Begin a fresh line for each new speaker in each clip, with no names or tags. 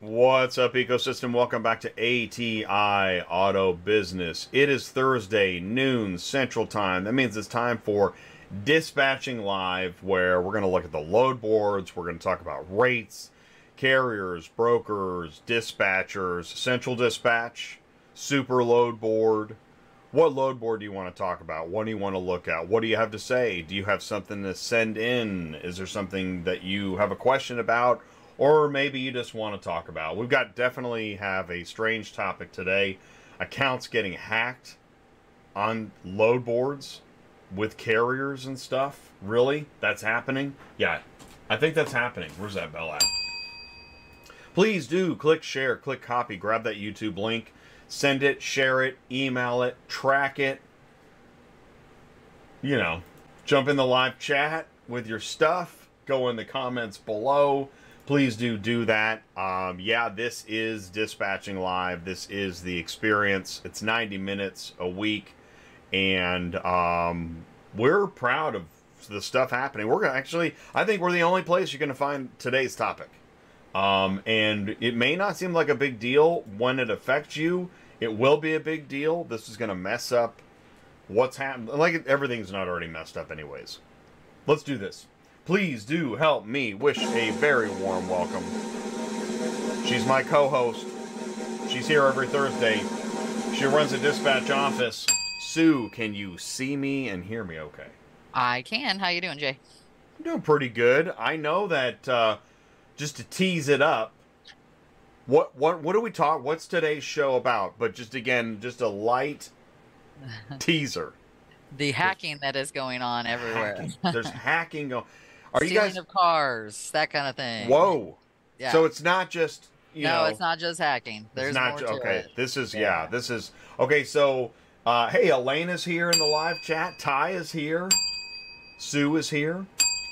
What's up, ecosystem? Welcome back to ATI Auto Business. It is Thursday, noon Central Time. That means it's time for Dispatching Live, where we're going to look at the load boards. We're going to talk about rates, carriers, brokers, dispatchers, central dispatch, super load board. What load board do you want to talk about? What do you want to look at? What do you have to say? Do you have something to send in? Is there something that you have a question about? Or maybe you just want to talk about? We've got definitely have a strange topic today. Accounts getting hacked on load boards with carriers and stuff. Really? That's happening? Yeah, I think that's happening. Where's that bell at? Please do click share, click copy, grab that YouTube link. Send it, share it, email it, track it. You know, jump in the live chat with your stuff. Go in the comments below. Please do that. Yeah, this is Dispatching Live. This is the experience. It's 90 minutes a week. And we're proud of the stuff happening. We're gonna actually, I think we're the only place you're going to find today's topic. And it may not seem like a big deal when it affects you. It will be a big deal. This is going to mess up what's happening. Like, everything's not already messed up anyways. Let's do this. Please do help me wish a very warm welcome. She's my co-host. She's here every Thursday. She runs a dispatch office. Sue, can you see me and hear me okay?
I can. How you doing, Jay?
I'm doing pretty good. I know that, just to tease it up, what do we talk? What's today's show about? But just again, just a light teaser.
The hacking that is going on everywhere.
Hacking. There's hacking going. Are
Stealing
you guys
of cars, that kind of thing?
Whoa!
Yeah.
So it's not just
no, it's not just hacking. There's more to
okay.
it.
This is This is okay. So hey, Elena's here in the live chat. Ty is here. Sue is here.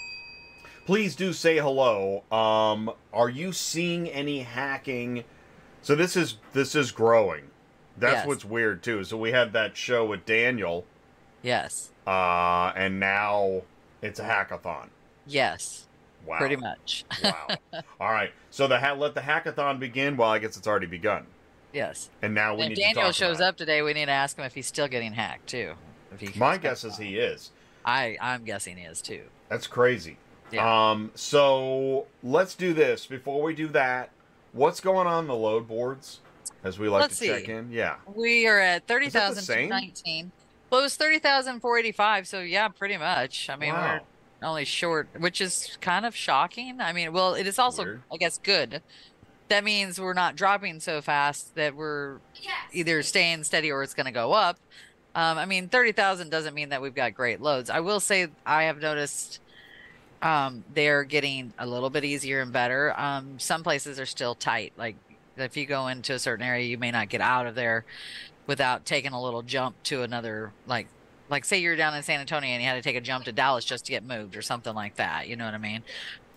Please do say hello. Are you seeing any hacking? So this is growing. That's
Yes.
what's weird too. So we had that show with Daniel,
Yes.
and now it's a hackathon.
Yes.
Wow.
Pretty much.
Wow. All right. So let the hackathon begin. Well, I guess it's already begun.
Yes.
And now we
If
need to
Daniel
talk
shows
about
up today, we need to ask him if he's still getting hacked too. If he
My
comes
guess
back
is
on.
he is.
I'm guessing he is too.
That's crazy.
Yeah.
So let's do this. Before we do that, what's going on the load boards? As we like
Let's
to check
see.
in. Yeah.
We are at
Is that the
30,219. Well, it was 30,485. So yeah, pretty much. I mean,
Wow.
we're only short, which is kind of shocking. I mean, well, it is also,
Weird.
I guess, good. That means we're not dropping so fast that we're either staying steady or it's going to go up. I mean, 30,000 doesn't mean that we've got great loads. I will say I have noticed they're getting a little bit easier and better. Some places are still tight. Like if you go into a certain area, you may not get out of there without taking a little jump to another, like say you're down in San Antonio and you had to take a jump to Dallas just to get moved or something like that. You know what I mean?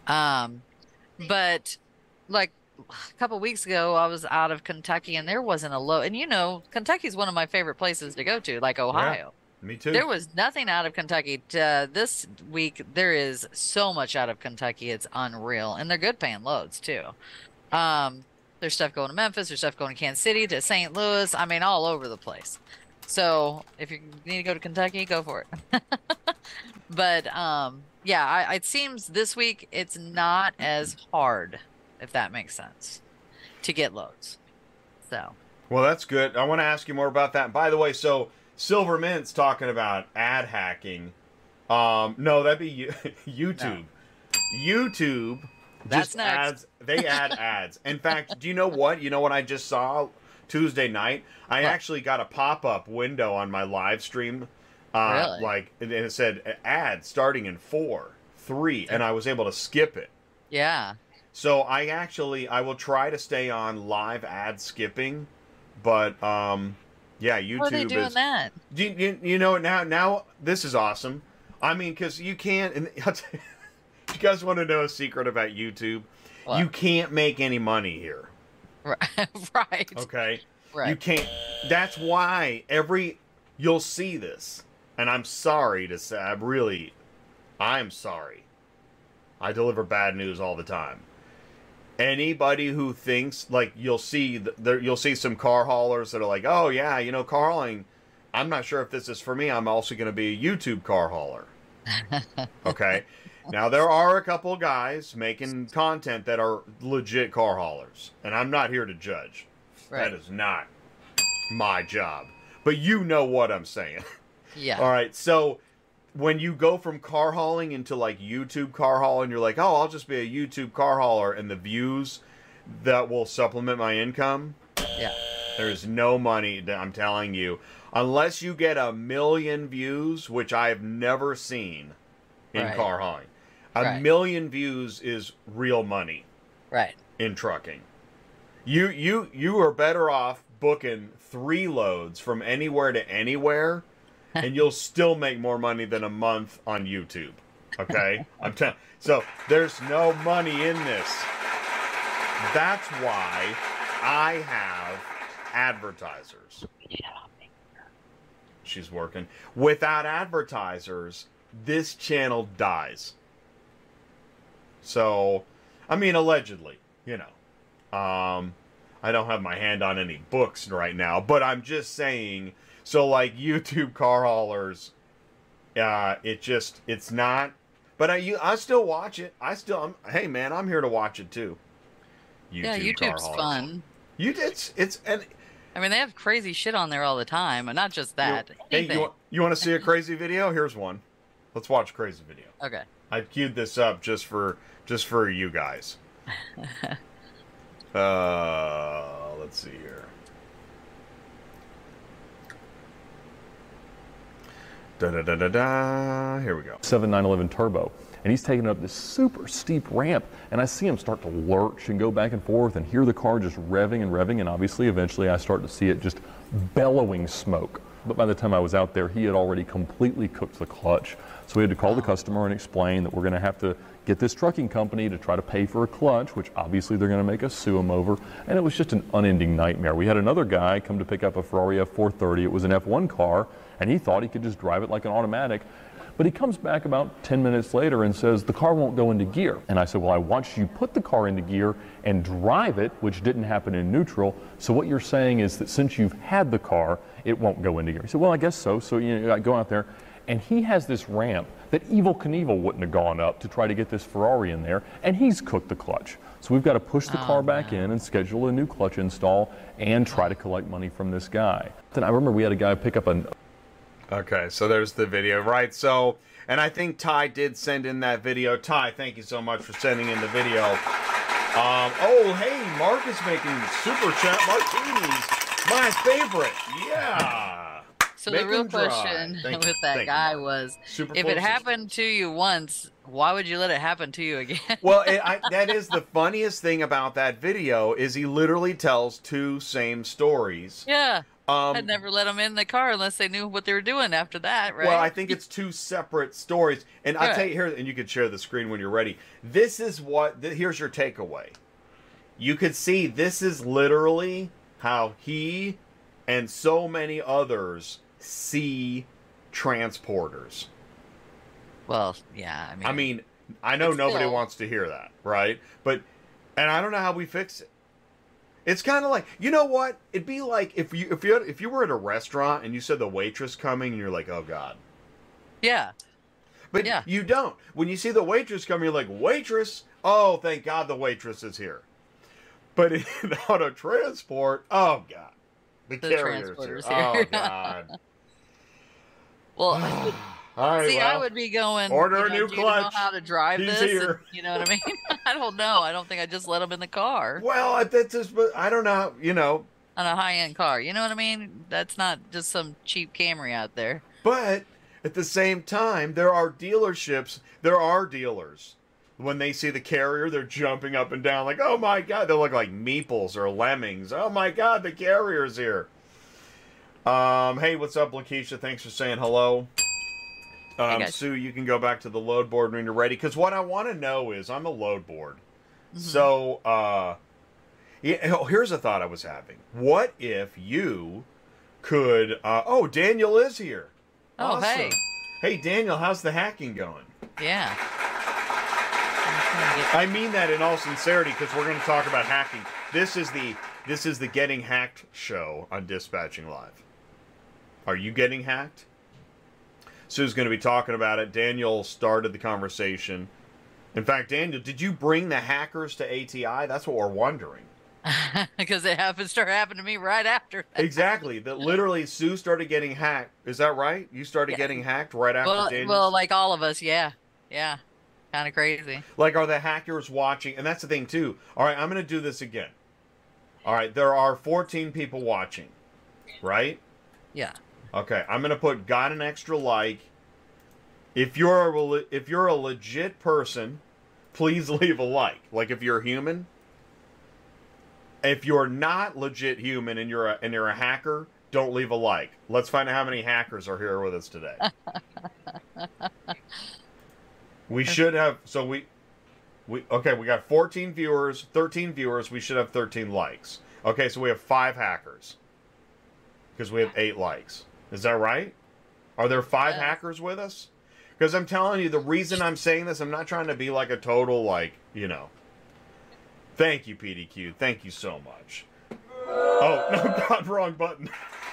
But like a couple weeks ago, I was out of Kentucky and there wasn't a load. And you know, Kentucky's one of my favorite places to go to, like Ohio.
Me too.
There was nothing out of Kentucky. This week, there is so much out of Kentucky. It's unreal. And they're good paying loads, too. There's stuff going to Memphis. There's stuff going to Kansas City, to St. Louis. I mean, all over the place. So if you need to go to Kentucky, go for it. But, yeah, it seems this week it's not as hard, if that makes sense, to get loads. So.
Well, that's good. I want to ask you more about that. By the way, so Silver Mint's talking about ad hacking. No, that'd be YouTube.
No.
YouTube
That's
just
next.
ads. They add ads. In fact, do you know what? You know what I just saw Tuesday night? I
What?
actually got a pop-up window on my live stream.
Really?
Like, and it said ads starting in 4, 3, and I was able to skip it.
Yeah.
So I will try to stay on live ad skipping, but yeah, YouTube
How are they doing
is.
that?
You know now this is awesome. I mean, because you can't. And I'll tell you, you guys want to know a secret about YouTube?
What?
You can't make any money here.
Right.
Okay.
Right.
You can't. That's why you'll see this, and I'm sorry to say. I'm sorry. I deliver bad news all the time. Anybody who thinks, like, you'll see some car haulers that are like, oh yeah, you know, car hauling, I'm not sure if this is for me. I'm also going to be a YouTube car hauler. Okay. Now, there are a couple guys making content that are legit car haulers, and I'm not here to judge. Right. That is not my job. But you know what I'm saying.
Yeah.
All right. So when you go from car hauling into like YouTube car hauling, you're like, oh, I'll just be a YouTube car hauler, and the views that will supplement my income.
Yeah.
There's no money, I'm telling you. Unless you get 1 million views, which I have never seen in car hauling. A million views is real money.
Right.
In trucking. You are better off booking 3 loads from anywhere to anywhere, and you'll still make more money than a month on YouTube. Okay? So there's no money in this. That's why I have advertisers. She's working. Without advertisers, this channel dies. So, I mean, allegedly, you know. I don't have my hand on any books right now, but I'm just saying, so like YouTube car haulers, it's not, but I still watch it. Hey man, I'm here to watch it too.
YouTube's fun.
And
I mean, they have crazy shit on there all the time, and not just that.
Hey, you want to see a crazy video? Here's one. Let's watch a crazy video.
Okay.
I queued this up just for you guys. Let's see here. Here we go.
911 Turbo. And he's taking up this super steep ramp, and I see him start to lurch and go back and forth and hear the car just revving and revving, and obviously eventually I start to see it just bellowing smoke. But by the time I was out there, he had already completely cooked the clutch. So we had to call the customer and explain that we're going to have to get this trucking company to try to pay for a clutch, which obviously they're going to make us sue them over. And it was just an unending nightmare. We had another guy come to pick up a Ferrari F430. It was an F1 car, and he thought he could just drive it like an automatic. But he comes back about 10 minutes later and says, the car won't go into gear. And I said, well, I watched you put the car into gear and drive it, which didn't happen in neutral. So what you're saying is that since you've had the car, it won't go into gear. He said, well, I guess so. So I go out there, and he has this ramp that Evel Knievel wouldn't have gone up to try to get this Ferrari in there, and he's cooked the clutch. So we've got to push the car back in and schedule a new clutch install and try to collect money from this guy. Then I remember we had a guy pick up an...
Okay, so there's the video, right? So, and I think Ty did send in that video. Ty, thank you so much for sending in the video. Oh, hey, Mark is making super chat martinis. My favorite. Yeah.
So the real question with that guy was, if it happened to you once, why would you let it happen to you again?
Well, that is the funniest thing about that video is he literally tells 2 same stories.
Yeah. I'd never let them in the car unless they knew what they were doing after that, right?
Well, I think it's 2 separate stories. And I'll tell you here, and you can share the screen when you're ready. This is here's your takeaway. You could see this is literally how he and so many others see transporters.
Well, yeah,
I mean, I know nobody wants to hear that, right? And I don't know how we fix it. It's kind of like, you know what? It'd be like if you were at a restaurant and you said the waitress coming and you're like, oh God.
Yeah.
But you don't. When you see the waitress coming, you're like, waitress? Oh, thank God the waitress is here. But in auto transport, oh God. The carrier's here. Oh God.
Well,
all right,
I would be going,
order a new clutch.
You know how to drive
He's
this?
Here.
And, you know what I mean? I don't know. I don't think I just let them in the car.
Well, I don't know,
On a high-end car. You know what I mean? That's not just some cheap Camry out there.
But at the same time, there are dealers. When they see the carrier, they're jumping up and down like, oh my God. They look like meeples or lemmings. Oh my God, the carrier's here. Hey, what's up, Lakeisha? Thanks for saying hello. Sue, you can go back to the load board when you're ready. Because what I want to know is, on the load board. Mm-hmm. So, here's a thought I was having. What if you could... oh, Daniel is here.
Oh,
awesome.
hey.
Hey, Daniel, how's the hacking going?
Yeah.
I mean that in all sincerity because we're going to talk about hacking. This is the Getting Hacked show on Dispatching Live. Are you getting hacked? Sue's going to be talking about it. Daniel started the conversation. In fact, Daniel, did you bring the hackers to ATI? That's what we're wondering.
Because it started happening to me right after that.
Exactly. That literally Sue started getting hacked. Is that right? You started getting hacked right after Daniel?
Well, like all of us, yeah. Yeah. Kind of crazy.
Like, are the hackers watching? And that's the thing, too. All right, I'm going to do this again. All right, there are 14 people watching, right?
Yeah.
Okay, I'm going to put got an extra like. If you're a legit person, please leave a like. Like if you're a human. If you're not legit human and you're a hacker, don't leave a like. Let's find out how many hackers are here with us today. We should have we got 14 viewers, 13 viewers, we should have 13 likes. Okay, so we have 5 hackers. Because we have 8 likes. Is that right? Are there 5 hackers with us? Because I'm telling you, the reason I'm saying this, I'm not trying to be like a total, like, you know. Thank you, PDQ. Thank you so much. Oh, no, God, wrong button.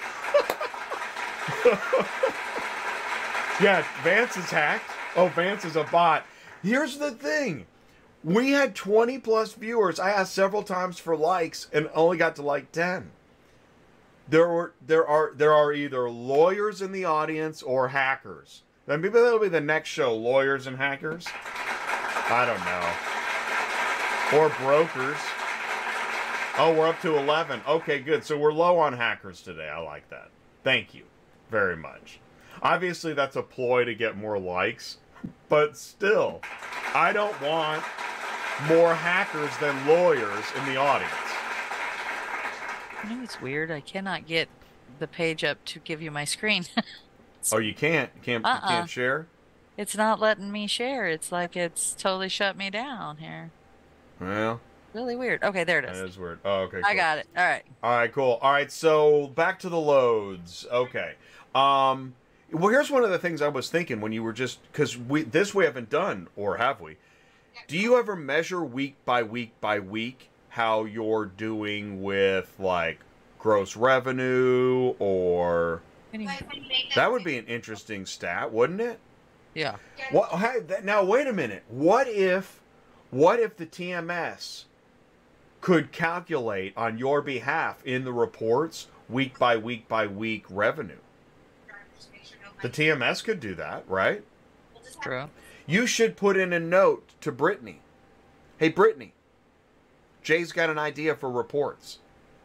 Yeah, Vance is hacked. Oh, Vance is a bot. Here's the thing. We had 20 plus viewers. I asked several times for likes and only got to like 10. There are either lawyers in the audience or hackers. Then maybe that'll be the next show, lawyers and hackers. I don't know. Or brokers. Oh, we're up to 11. Okay, good. So we're low on hackers today. I like that. Thank you very much. Obviously, that's a ploy to get more likes. But still, I don't want more hackers than lawyers in the audience.
You know, it's weird. I cannot get the page up to give you my screen.
Oh, you can't? You can't share?
It's not letting me share. It's like it's totally shut me down here.
Well,
really weird. Okay, there it is.
That is weird. Oh, okay. Cool.
I got it. All right.
All right, cool. All right, so back to the loads. Okay. Well, here's one of the things I was thinking when you were just, because we haven't done, or have we? Do you ever measure week by week how you're doing with like gross revenue or? That would be an interesting stat, wouldn't it?
Yeah.
What? Hey, now wait a minute. What if the TMS could calculate on your behalf in the reports week by week revenue? The TMS could do that, right?
True.
You should put in a note to Brittany. Hey, Brittany, Jay's got an idea for reports.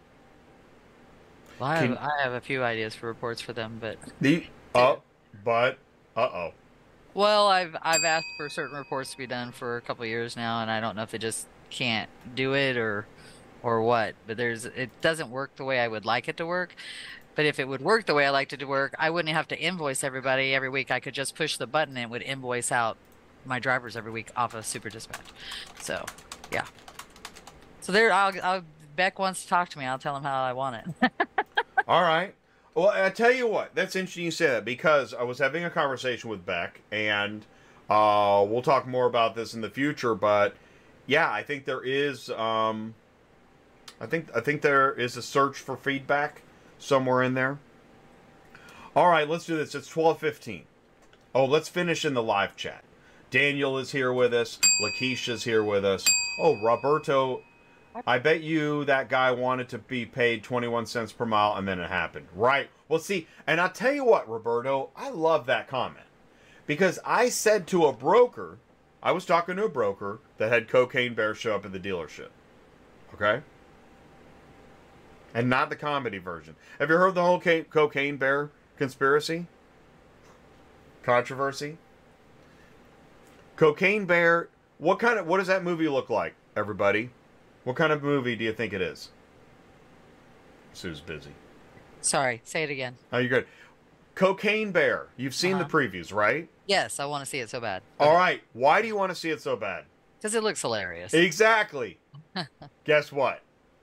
Well, I have a few ideas for reports for them, but Well, I've asked for certain reports to be done for a couple of years now, and I don't know if they just can't do it or what. But it doesn't work the way I would like it to work. But if it would work the way I liked it to work, I wouldn't have to invoice everybody every week. I could just push the button and it would invoice out my drivers every week off of Super Dispatch. So, yeah. So Beck wants to talk to me. I'll tell him how I want it.
All right. Well, I tell you what. That's interesting you say that because I was having a conversation with Beck, and we'll talk more about this in the future. But yeah, I think there is. I think there is a search for feedback somewhere in there. All right, let's do this. It's 12:15. Oh, let's finish in the live chat. Daniel is here with us. Lakeisha's here with us. Oh, Roberto. I bet you that guy wanted to be paid 21 cents per mile, and then it happened. Right. Well, see, and I'll tell you what, Roberto, I love that comment. Because I said to a broker, I was talking to a broker that had Cocaine Bear show up at the dealership. Okay? And not the comedy version. Have you heard the whole Cocaine Bear conspiracy? Controversy? Cocaine Bear, what does that movie look like, everybody? What kind of movie do you think it is? Sue's busy.
Sorry, say it again.
Oh, you're good. Cocaine Bear. You've seen the previews, right?
Yes, I want to see it so bad.
All right. Why do you want to see it so bad?
Because it looks hilarious.
Exactly. Guess what?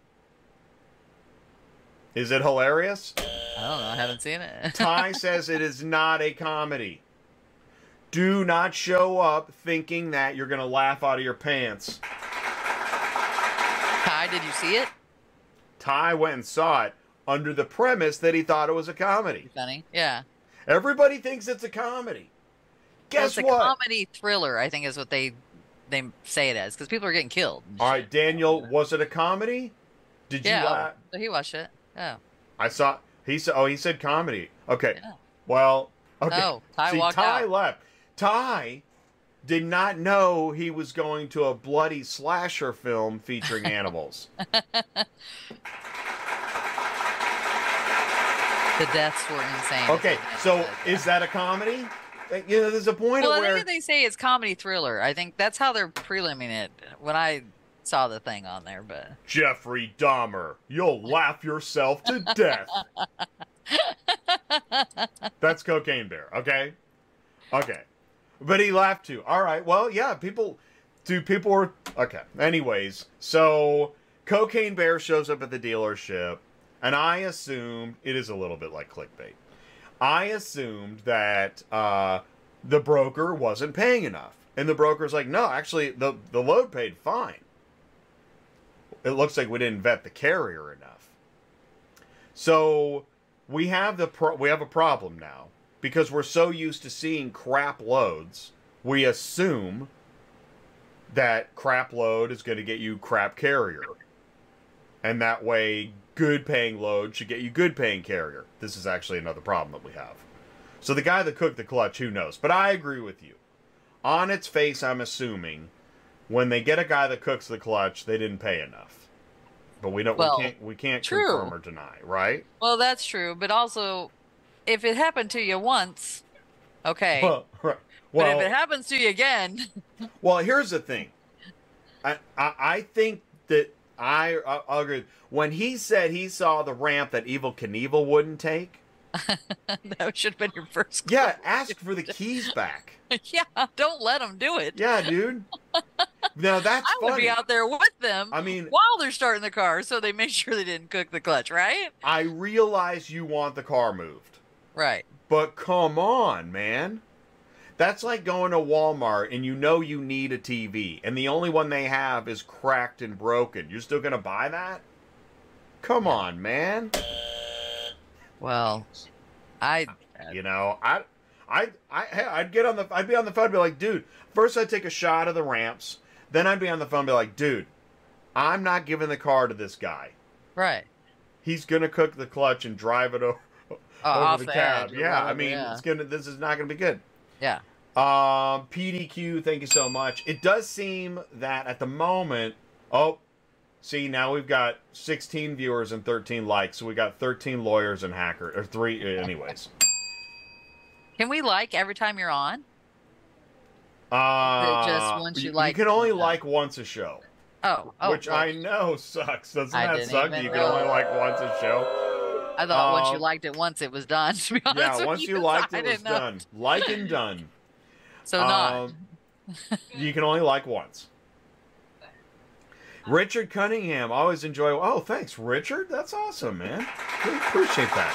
Is it hilarious?
I don't know. I haven't seen it.
Ty says it is not a comedy. Do not show up thinking that you're going to laugh out of your pants.
Ty, did you see it?
Ty went and saw it under the premise that he thought it was a comedy.
Funny. Yeah.
Everybody thinks it's a comedy. Guess
it's
what?
a comedy thriller, I think is what they say it as, because people are getting killed.
All right, Daniel, was it a comedy? Did you laugh?
So he watched it. Oh.
I saw, he said comedy. Okay.
Yeah.
Well, okay.
No, Ty
See,
walked
Ty
out.
left. Ty did not know he was going to a bloody slasher film featuring animals.
The deaths were insane.
Okay, so is that a comedy? You know, there's a point
Well, I
where
think they say it's comedy thriller. I think that's how they're preliming it when I saw the thing on there. But
Jeffrey Dahmer, you'll laugh yourself to death. That's Cocaine Bear, okay? Okay. But he laughed too. All right, well, yeah, people were... Okay, anyways, so Cocaine Bear shows up at the dealership, and I assumed... It is a little bit like clickbait. I assumed that the broker wasn't paying enough. And the broker's like, no, actually, the load paid fine. It looks like we didn't vet the carrier enough. So we have a problem now. Because we're so used to seeing crap loads, we assume that crap load is going to get you crap carrier. And that way, good paying load should get you good paying carrier. This is actually another problem that we have. So the guy that cooked the clutch, who knows? But I agree with you. On its face, I'm assuming when they get a guy that cooks the clutch, they didn't pay enough. But we can't confirm or deny, right?
Well, that's true. But also, if it happened to you once, okay.
Well, right.
But if it happens to you again,
well, here's the thing. I think that I'll agree. When he said he saw the ramp that Evel Knievel wouldn't take,
that should have been your first.
Yeah, ask for the keys back.
Yeah, don't let them do it.
Yeah, dude. Now that's
I would
funny.
be out there with them.
I mean,
while they're starting the car, so they make sure they didn't cook the clutch, right?
I realize you want the car moved,
right?
But come on, man. That's like going to Walmart and you know you need a TV, and the only one they have is cracked and broken. You're still gonna buy that? Come on, man.
Well, I'd
be on the phone and be like, dude, first I'd take a shot of the ramps, then I'd be on the phone and be like, dude, I'm not giving the car to this guy.
Right.
He's gonna cook the clutch and drive it over the cab. Yeah, I mean, this is not gonna be good.
Yeah.
PDQ, thank you so much. It does seem that at the moment, see, now we've got 16 viewers and 13 likes, so we got 13 lawyers and hackers, or 3, anyways.
Can we like every time you're on? Just once you
can only like once a show. Which
well,
I know sucks. Doesn't that suck that you can only like once a show?
I thought once you liked it once, it was done, to be honest with you.
Yeah, once you liked it, it was done. Like and done.
So not.
You can only like once. Richard Cunningham, always enjoy. Oh, thanks, Richard. That's awesome, man. Really appreciate that.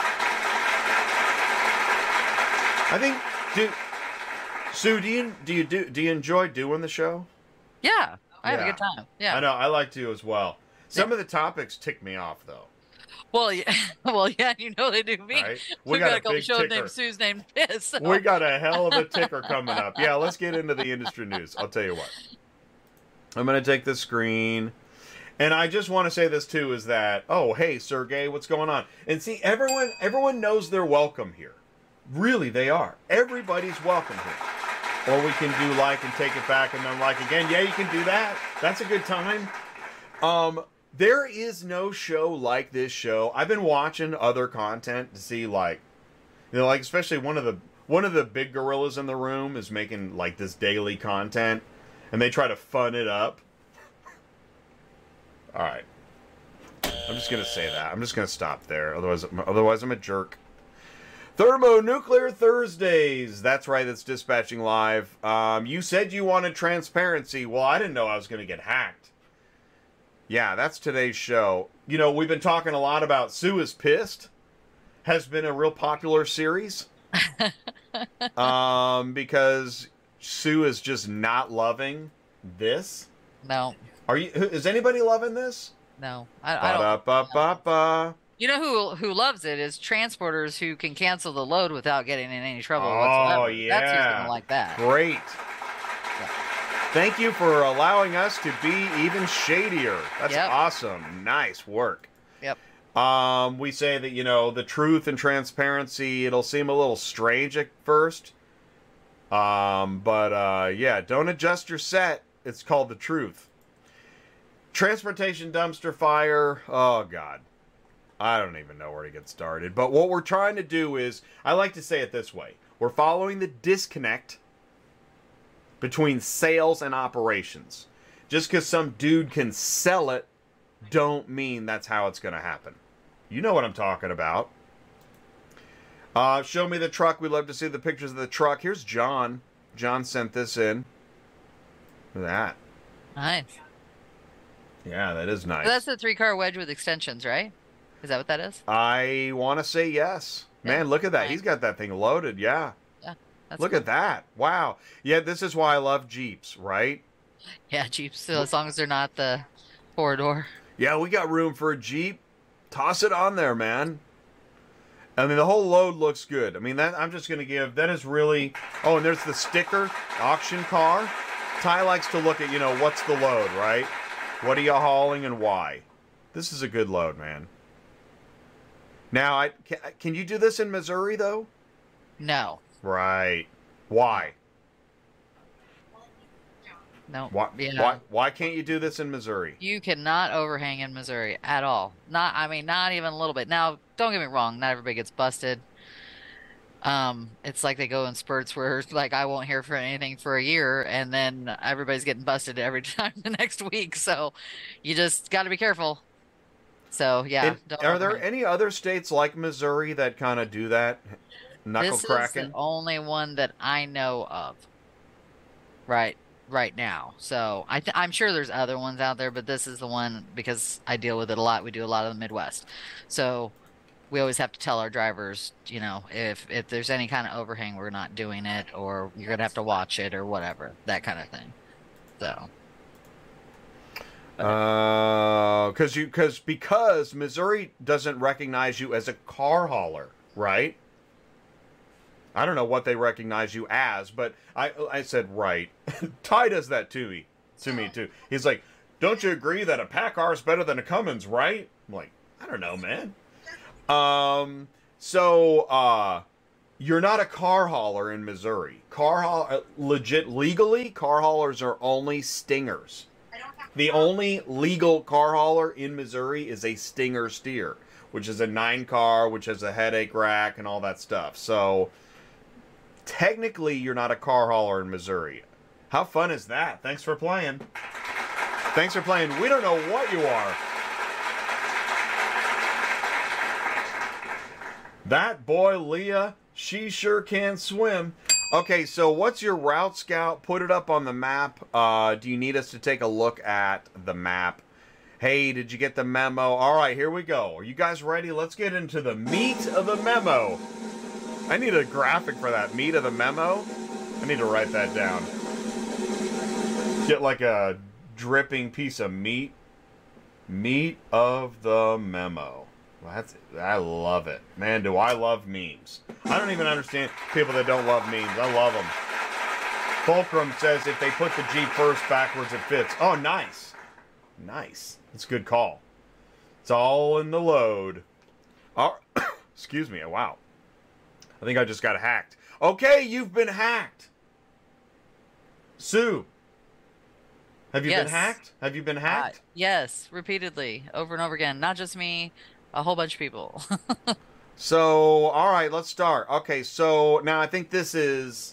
I think, Sue, do you enjoy doing the show?
Yeah, I have a good time. Yeah,
I know. I like to as well. Some of the topics tick me off, though.
Well, yeah, you know they do me.
Right?
We got a couple shows named Sue's named Piss. So.
We got a hell of a ticker coming up. Yeah, let's get into the industry news. I'll tell you what. I'm going to take this screen. And I just want to say this, too, is that, oh, hey, Sergey, what's going on? And see, everyone knows they're welcome here. Really, they are. Everybody's welcome here. Or we can do like and take it back and then like again. Yeah, you can do that. That's a good time. There is no show like this show. I've been watching other content to see, like, like especially one of the big gorillas in the room is making like this daily content, and they try to fun it up. All right, I'm just gonna say that. I'm just gonna stop there. Otherwise, I'm a jerk. Thermonuclear Thursdays. That's right. That's Dispatching Live. You said you wanted transparency. Well, I didn't know I was gonna get hacked. Yeah, that's today's show. You know, we've been talking a lot about Sue is Pissed. Has been a real popular series. Because Sue is just not loving this.
No,
Is anybody loving this?
no, I don't.
Ba-da-ba-ba-ba.
You know who loves it is transporters who can cancel the load without getting in any trouble
Oh,
whatsoever.
yeah.
That's who's gonna like that.
Great. Thank you for allowing us to be even shadier. That's
Yep.
awesome. Nice work.
Yep.
We say that, the truth and transparency, it'll seem a little strange at first. Yeah, don't adjust your set. It's called the truth. Transportation dumpster fire. Oh, God. I don't even know where to get started. But what we're trying to do is, I like to say it this way. We're following the disconnect between sales and operations. Just because some dude can sell it, don't mean that's how it's going to happen. You know what I'm talking about. Show me the truck. We'd love to see the pictures of the truck. Here's John. John sent this in. Look at that.
Nice.
Yeah, that is nice.
So that's the 3-car wedge with extensions, right? Is that what that is?
I want to say yes.
Yeah,
Man, look at that.
fine.
He's got that thing loaded. Yeah.
Yeah. That's
Look
cool.
at that. Wow. Yeah, this is why I love Jeeps, right?
Yeah, Jeeps. So as long as they're not the 4-door.
Yeah, we got room for a Jeep. Toss it on there, man. I mean, the whole load looks good. I mean, I'm just going to give, that is really, oh, and there's the sticker, auction car. Ty likes to look at, what's the load, right? What are you hauling and why? This is a good load, man. Now, can you do this in Missouri, though?
No.
Right. Why?
No.
Why,
Yeah.
why can't you do this in Missouri?
You cannot overhang in Missouri at all. Not even a little bit. Now, don't get me wrong. Not everybody gets busted. It's like they go in spurts where like I won't hear for anything for a year, and then everybody's getting busted every time the next week. So you just got to be careful. So yeah. Don't
Are there
overhang.
any other states like Missouri that kind of do that? Knuckle
This
cracking?
is the only one that I know of. Right now. So I'm sure there's other ones out there, but this is the one because I deal with it a lot. We do a lot of the Midwest. So we always have to tell our drivers, if there's any kind of overhang, we're not doing it, or you're going to have to watch it or whatever, that kind of thing. So.
Because Missouri doesn't recognize you as a car hauler, right? I don't know what they recognize you as, but I said right. Ty does that to me too. He's like, "Don't you agree that a PACCAR is better than a Cummins, right?" I'm like, "I don't know, man." You're not a car hauler in Missouri. Legally, car haulers are only Stingers. The only legal car hauler in Missouri is a Stinger steer, which is a 9-car, which has a headache rack and all that stuff. So, technically, you're not a car hauler in Missouri. How fun is that? Thanks for playing. Thanks for playing. We don't know what you are. That boy, Leah, she sure can swim. Okay, so what's your route, Scout? Put it up on the map. Do you need us to take a look at the map? Hey, did you get the memo? All right, here we go. Are you guys ready? Let's get into the meat of the memo. I need a graphic for that. Meat of the memo? I need to write that down. Get like a dripping piece of meat. Meat of the memo. I love it. Man, do I love memes. I don't even understand people that don't love memes. I love them. Fulcrum says if they put the Jeep first backwards, it fits. Oh, nice. Nice. That's a good call. It's all in the load. Oh, excuse me. Wow. I think I just got hacked. Okay, you've been hacked. Sue. Have you been hacked? Have you been hacked?
Yes, repeatedly, over and over again. Not just me, a whole bunch of people.
So, all right, let's start. Okay, so now I think this is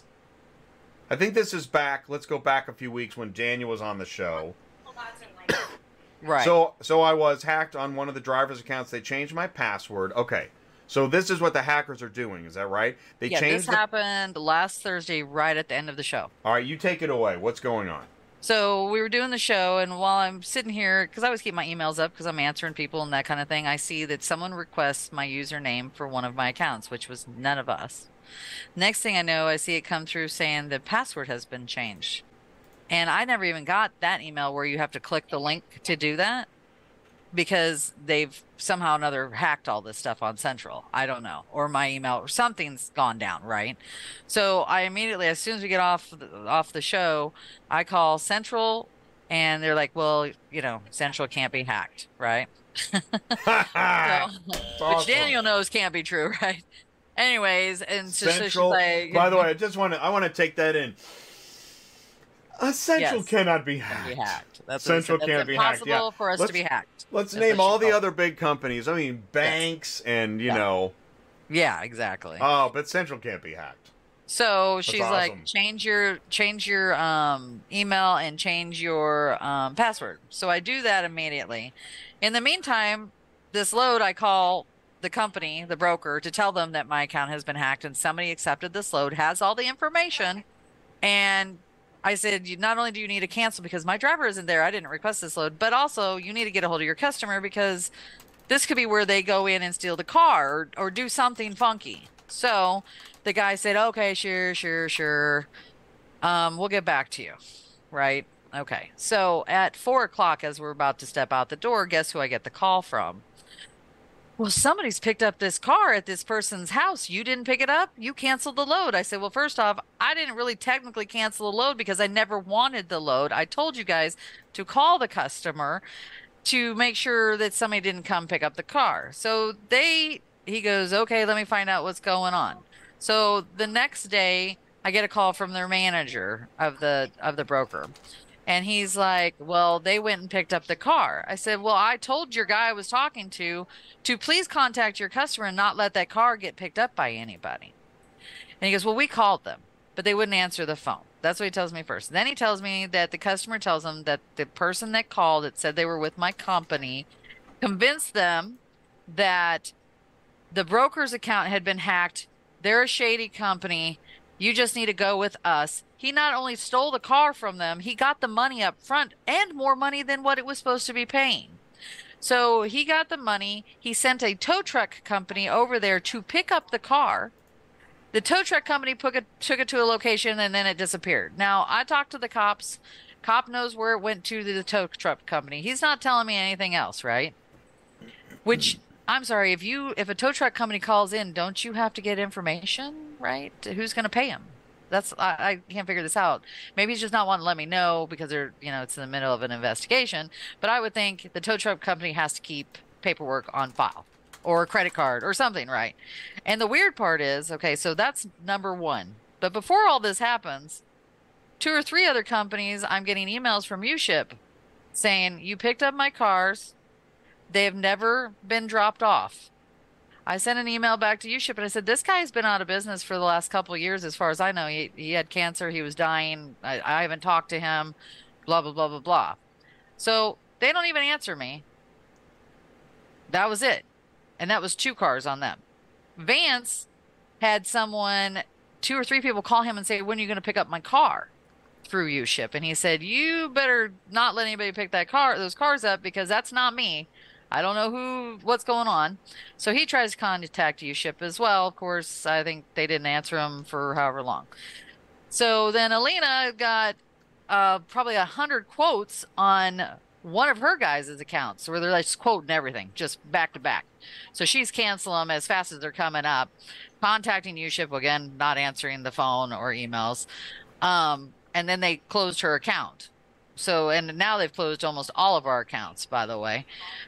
back. Let's go back a few weeks when Daniel was on the show.
Right.
So I was hacked on one of the driver's accounts. They changed my password. Okay. So this is what the hackers are doing. Is that right? They changed
this happened last Thursday right at the end of the show.
All right, you take it away. What's going on?
So we were doing the show, and while I'm sitting here, because I always keep my emails up because I'm answering people and that kind of thing, I see that someone requests my username for one of my accounts, which was none of us. Next thing I know, I see it come through saying the password has been changed. And I never even got that email where you have to click the link to do that, because they've somehow or another hacked all this stuff on Central. I don't know. Or my email or something's gone down, right? So I immediately, as soon as we get off the show, I call Central and they're like, well, Central can't be hacked, right? Which Daniel knows can't be true, right? Anyways, and so she's like,
by the way, I want to take that in. Central cannot be hacked.
That's
Central can't be hacked.
It's impossible for us to be hacked.
Let's name all the other big companies. I mean, banks and, know.
Yeah, exactly.
Oh, but Central can't be hacked.
So she's like, change your email and change your password. So I do that immediately. In the meantime, this load, I call the company, the broker, to tell them that my account has been hacked and somebody accepted this load, has all the information, and I said, not only do you need to cancel because my driver isn't there, I didn't request this load, but also you need to get a hold of your customer because this could be where they go in and steal the car or do something funky. So the guy said, okay, sure. We'll get back to you. Right? Okay. So at 4:00, as we're about to step out the door, guess who I get the call from? Well, somebody's picked up this car at this person's house. You didn't pick it up? You canceled the load. I said, well, first off, I didn't really technically cancel the load because I never wanted the load. I told you guys to call the customer to make sure that somebody didn't come pick up the car. So he goes, okay, let me find out what's going on. So the next day I get a call from their manager of the broker. And he's like, well, they went and picked up the car. I said, well, I told your guy I was talking to please contact your customer and not let that car get picked up by anybody. And he goes, well, we called them, but they wouldn't answer the phone. That's what he tells me first. Then he tells me that the customer tells him that the person that called, that said they were with my company, convinced them that the broker's account had been hacked. They're a shady company. You just need to go with us. He not only stole the car from them, he got the money up front and more money than what it was supposed to be paying. So he got the money. He sent a tow truck company over there to pick up the car. The tow truck company took it to a location and then it disappeared. Now, I talked to the cops. Cop knows where it went to the tow truck company. He's not telling me anything else, right? Which, I'm sorry, if a tow truck company calls in, don't you have to get information, right? Who's going to pay him? I can't figure this out. Maybe he's just not wanting to let me know because it's in the middle of an investigation. But I would think the tow truck company has to keep paperwork on file or a credit card or something, right? And the weird part is, okay, so that's number one. But before all this happens, 2 or 3 other companies, I'm getting emails from UShip saying, you picked up my cars. They have never been dropped off. I sent an email back to UShip and I said, this guy's been out of business for the last couple of years. As far as I know, he had cancer. He was dying. I haven't talked to him, blah, blah, blah, blah, blah. So they don't even answer me. That was it. And that was 2 cars on them. Vance had 2 or 3 people call him and say, when are you going to pick up my car through UShip? And he said, you better not let anybody pick those cars up because that's not me. I don't know what's going on. So he tries to contact UShip as well. Of course, I think they didn't answer him for however long. So then Alina got probably 100 quotes on one of her guys' accounts where they're like just quoting everything, just back to back. So she's canceling them as fast as they're coming up, contacting UShip, again, not answering the phone or emails. And then they closed her account. So, and now they've closed almost all of our accounts, by the way.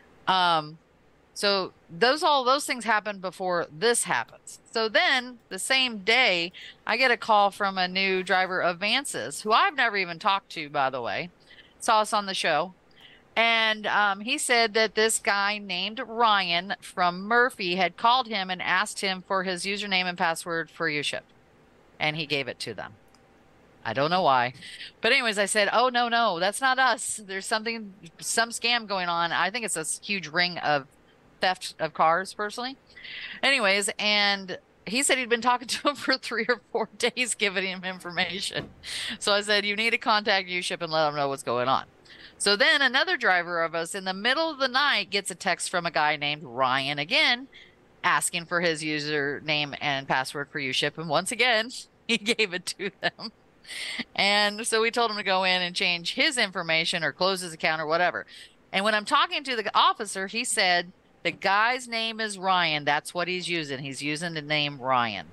So all those things happen before this happens. So then the same day, I get a call from a new driver of Vance's, who I've never even talked to, by the way, saw us on the show. And he said that this guy named Ryan from Murphy had called him and asked him for his username and password for UShip. And he gave it to them. I don't know why. But anyways, I said, oh, no, that's not us. There's some scam going on. I think it's a huge ring of theft of cars, personally. Anyways, and he said he'd been talking to him for 3 or 4 days, giving him information. So I said, you need to contact UShip and let them know what's going on. So then another driver of us in the middle of the night gets a text from a guy named Ryan again, asking for his username and password for UShip. And once again, he gave it to them. And so we told him to go in and change his information or close his account or whatever. And when I'm talking to the officer, he said the guy's name is Ryan. That's what he's using. He's using the name Ryan.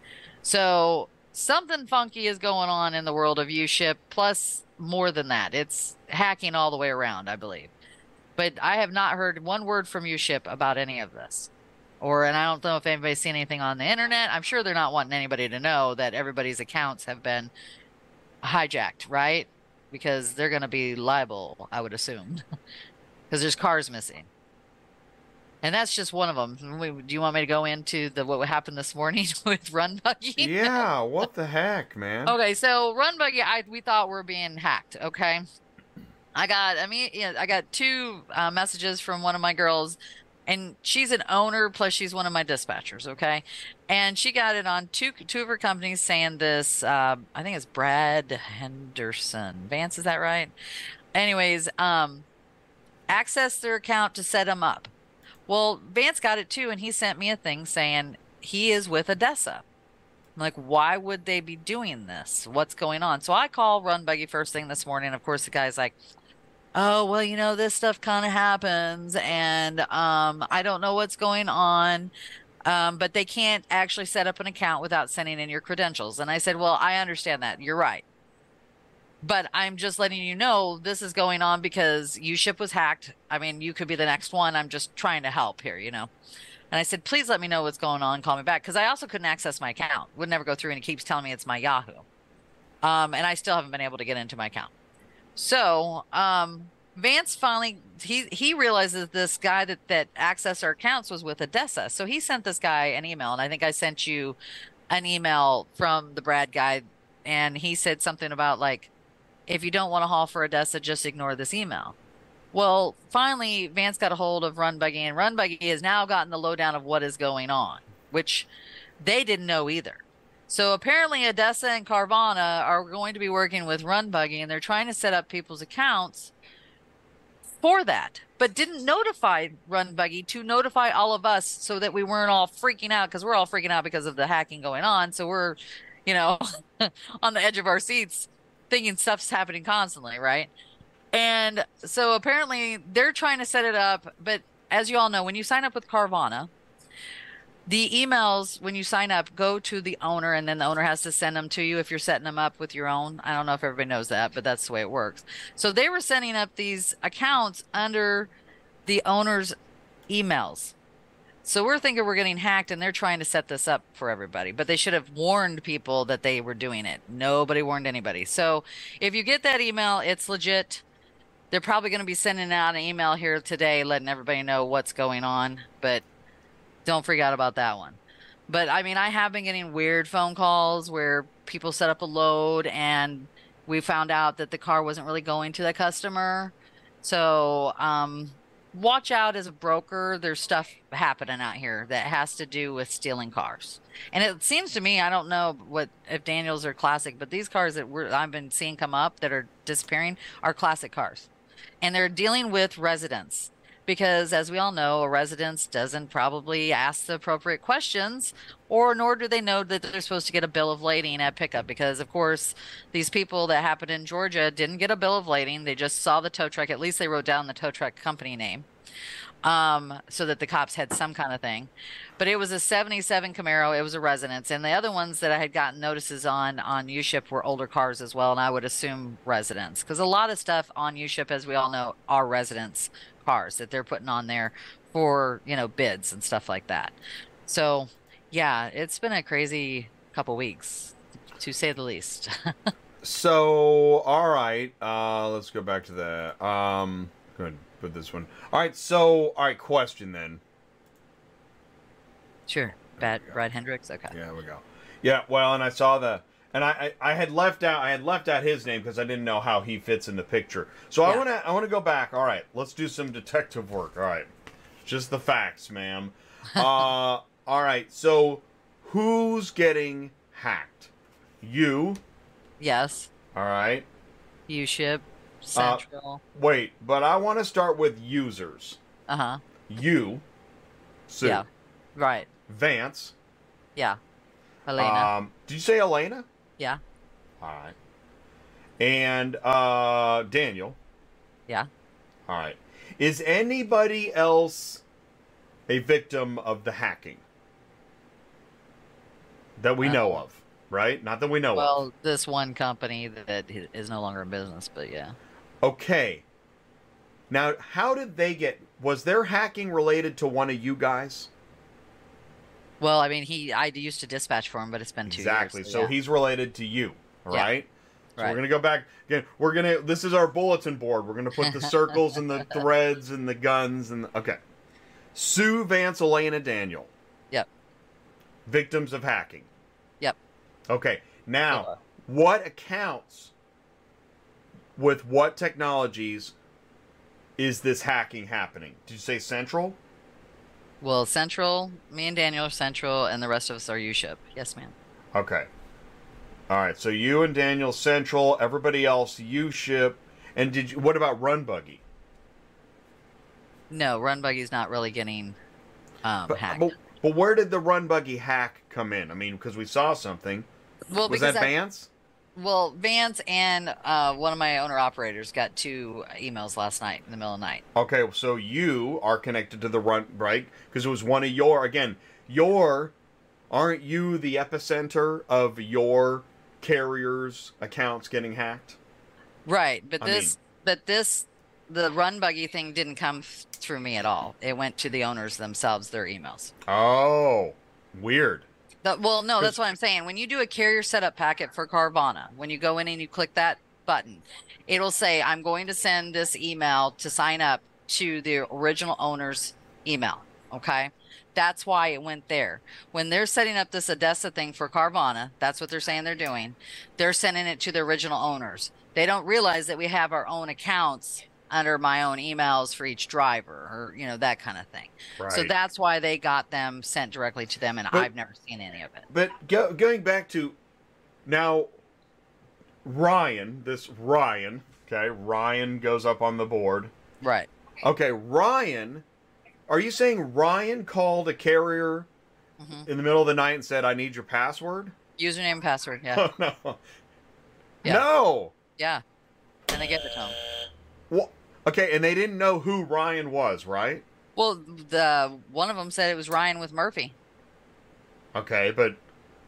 So something funky is going on in the world of UShip, plus more than that. It's hacking all the way around, I believe. But I have not heard one word from UShip about any of this. And I don't know if anybody's seen anything on the internet. I'm sure they're not wanting anybody to know that everybody's accounts have been hijacked, right? Because they're going to be liable, I would assume, because there's cars missing. And that's just one of them. Do you want me to go into what happened this morning with Run Buggy?
Yeah, what the heck, man?
Okay, so Run Buggy, we thought were being hacked. Okay, I got two messages from one of my girls, and she's an owner plus she's one of my dispatchers. Okay, and she got it on two of her companies saying this. I think it's Brad Henderson. Vance, is that right? Anyways, access their account to set them up. Well, Vance got it too, and he sent me a thing saying he is with ADESA. I'm like, why would they be doing this? What's going on? So I call Run Buggy first thing this morning. Of course, the guy's like, oh, well, this stuff kind of happens, and I don't know what's going on, but they can't actually set up an account without sending in your credentials. And I said, well, I understand that. You're right. But I'm just letting you know this is going on because UShip was hacked. I mean, you could be the next one. I'm just trying to help here, And I said, please let me know what's going on. Call me back. Because I also couldn't access my account. Would never go through, and it keeps telling me it's my Yahoo. And I still haven't been able to get into my account. So Vance finally, he realizes this guy that accessed our accounts was with ADESA. So he sent this guy an email. And I think I sent you an email from the Brad guy. And he said something about like, if you don't want to haul for ADESA, just ignore this email. Well, finally, Vance got a hold of Run Buggy, and Run Buggy has now gotten the lowdown of what is going on, which they didn't know either. So apparently ADESA and Carvana are going to be working with Run Buggy, and they're trying to set up people's accounts for that, but didn't notify Run Buggy to notify all of us so that we weren't all freaking out, because we're all freaking out because of the hacking going on. So we're, on the edge of our seats, thinking stuff's happening constantly, right? And so apparently they're trying to set it up, but as you all know, when you sign up with Carvana, the emails when you sign up go to the owner, and then the owner has to send them to you if you're setting them up with your own. I don't know if everybody knows that, but that's the way it works. So they were sending up these accounts under the owner's emails. So we're thinking we're getting hacked, and they're trying to set this up for everybody. But they should have warned people that they were doing it. Nobody warned anybody. So if you get that email, it's legit. They're probably going to be sending out an email here today letting everybody know what's going on. But don't freak out about that one. But, I mean, I have been getting weird phone calls where people set up a load, and we found out that the car wasn't really going to the customer. So, watch out as a broker. There's stuff happening out here that has to do with stealing cars. And it seems to me, I don't know if Daniels are classic, but these cars that I've been seeing come up that are disappearing are classic cars. And they're dealing with residents. Because as we all know, a residence doesn't probably ask the appropriate questions, nor do they know that they're supposed to get a bill of lading at pickup. Because, of course, these people that happened in Georgia didn't get a bill of lading. They just saw the tow truck. At least they wrote down the tow truck company name so that the cops had some kind of thing. But it was a 77 Camaro. It was a residence. And the other ones that I had gotten notices on UShip were older cars as well, and I would assume residents. Because a lot of stuff on UShip, as we all know, are residents cars that they're putting on there for bids and stuff like that. So yeah, it's been a crazy couple weeks to say the least.
So all right, let's go back to that. Go ahead and put this one. All right, question then.
Sure. Brad Hendricks. Okay.
Yeah, there we go. Yeah, well, and I saw and I had left out his name because I didn't know how he fits in the picture. So yeah. I want to go back. All right, let's do some detective work. All right, just the facts, ma'am. All right, so who's getting hacked? You.
Yes.
All right.
UShip Central.
Wait, but I want to start with users.
Uh-huh.
You. Sue.
Yeah. Right.
Vance.
Yeah. Elena.
Did you say Elena?
Yeah.
All right. And Daniel.
Yeah.
All right. Is anybody else a victim of the hacking that we know of? Right? Not that we know of.
Well, this one company that is no longer in business, but yeah.
Okay. Now, how did they get... Was their hacking related to one of you guys?
Well, I mean, I used to dispatch for him, but it's been 2 years.
Exactly. So he's related to you, right? So
Right.
we're going to go back. Again, this is our bulletin board. We're going to put the circles and the threads and the guns and... Okay. Sue, Vance, Elena, Daniel.
Yep.
Victims of hacking.
Yep.
Okay. Now, what accounts with what technologies is this hacking happening? Did you say Central?
Well, Central, me and Daniel are Central, and the rest of us are U-Ship. Yes, ma'am.
Okay. All right. So you and Daniel Central, everybody else U-Ship, and what about Run Buggy?
No, Run Buggy's not really getting hacked.
But where did the Run Buggy hack come in? I mean, because we saw something.
Well,
Was that Vance?
Well, Vance and one of my owner-operators got 2 emails last night in the middle of the night.
Okay, so you are connected to the Run, right? Because it was one of aren't you the epicenter of your carrier's accounts getting hacked?
Right, but the Run Buggy thing didn't come through me at all. It went to the owners themselves, their emails.
Oh, weird.
Well, no, that's what I'm saying. When you do a carrier setup packet for Carvana, when you go in and you click that button, it'll say, I'm going to send this email to sign up to the original owner's email. Okay? That's why it went there. When they're setting up this ADESA thing for Carvana, that's what they're saying they're doing. They're sending it to the original owners. They don't realize that we have our own accounts under my own emails for each driver, or that kind of thing.
Right.
So that's why they got them sent directly to them, and I've never seen any of it.
But going back to now, Ryan goes up on the board.
Right.
Okay, Ryan, are you saying Ryan called a carrier in the middle of the night and said, I need your password?
Username and password, yeah.
No.
Yeah.
No.
Yeah. And they gave it to him.
Well, okay, and they didn't know who Ryan was, right?
Well, one of them said it was Ryan with Murphy.
Okay, but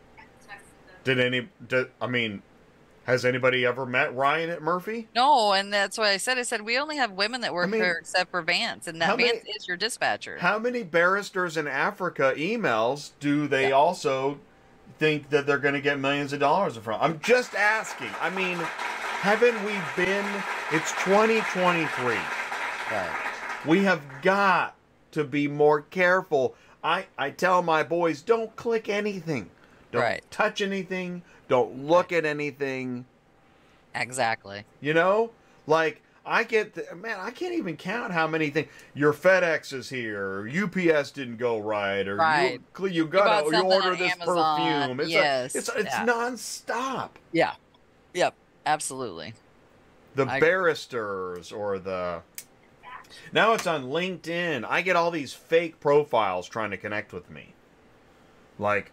has anybody ever met Ryan at Murphy?
No, and that's why I said we only have women that work there except for Vance, and that Vance is your dispatcher.
How many barristers in Africa emails do they also think that they're going to get millions of dollars from? I'm just asking. I mean, haven't we been... It's 2023.
Right.
We have got to be more careful. I tell my boys, don't click anything. Don't touch anything. Don't look at anything.
Exactly.
Like, I can't even count how many things. Your FedEx is here, or UPS didn't go right, or you order this
Amazon.
perfume. It's nonstop.
Yeah. Yep. Absolutely.
The barristers or the... Now it's on LinkedIn. I get all these fake profiles trying to connect with me. Like...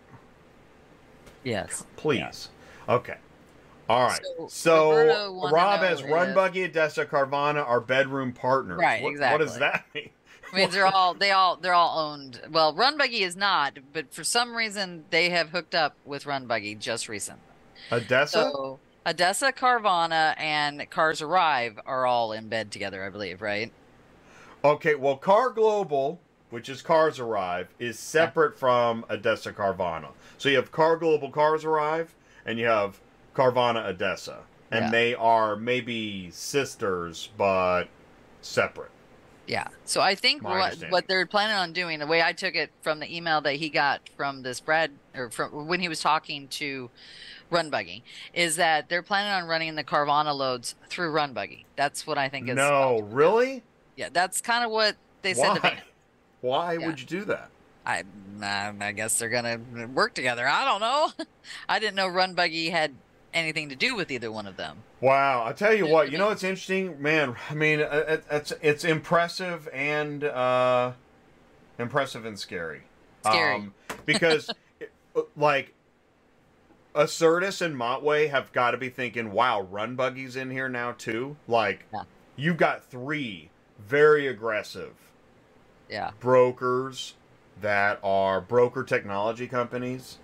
Yes.
Please. Yeah. Okay. All right.
So
Rob has Run Buggy, ADESA, Carvana are bedroom partners.
Right, exactly.
What does that mean?
I mean, they're all owned. Well, Run Buggy is not, but for some reason they have hooked up with Run Buggy just recently.
ADESA?
So ADESA, Carvana, and Cars Arrive are all in bed together, I believe, right?
Okay, well, Car Global, which is Cars Arrive, is separate from ADESA Carvana. So you have Car Global Cars Arrive, and you have Carvana ADESA. And they are maybe sisters, but separate.
Yeah. So I think what they're planning on doing, the way I took it from the email that he got from this from when he was talking to Run Buggy, is that they're planning on running the Carvana loads through Run Buggy. That's what I think is.
No, really?
Yeah, that's kind of what they said to me.
Why would you do that?
I guess they're gonna work together. I don't know. I didn't know Run Buggy had anything to do with either one of them.
Wow, I tell you what, it's interesting, man. I mean, it's impressive and scary.
Scary.
Because, like, Acertus and Montway have got to be thinking, wow, Run Buggy's in here now, too? Like, you've got 3 very aggressive brokers that are broker technology companies.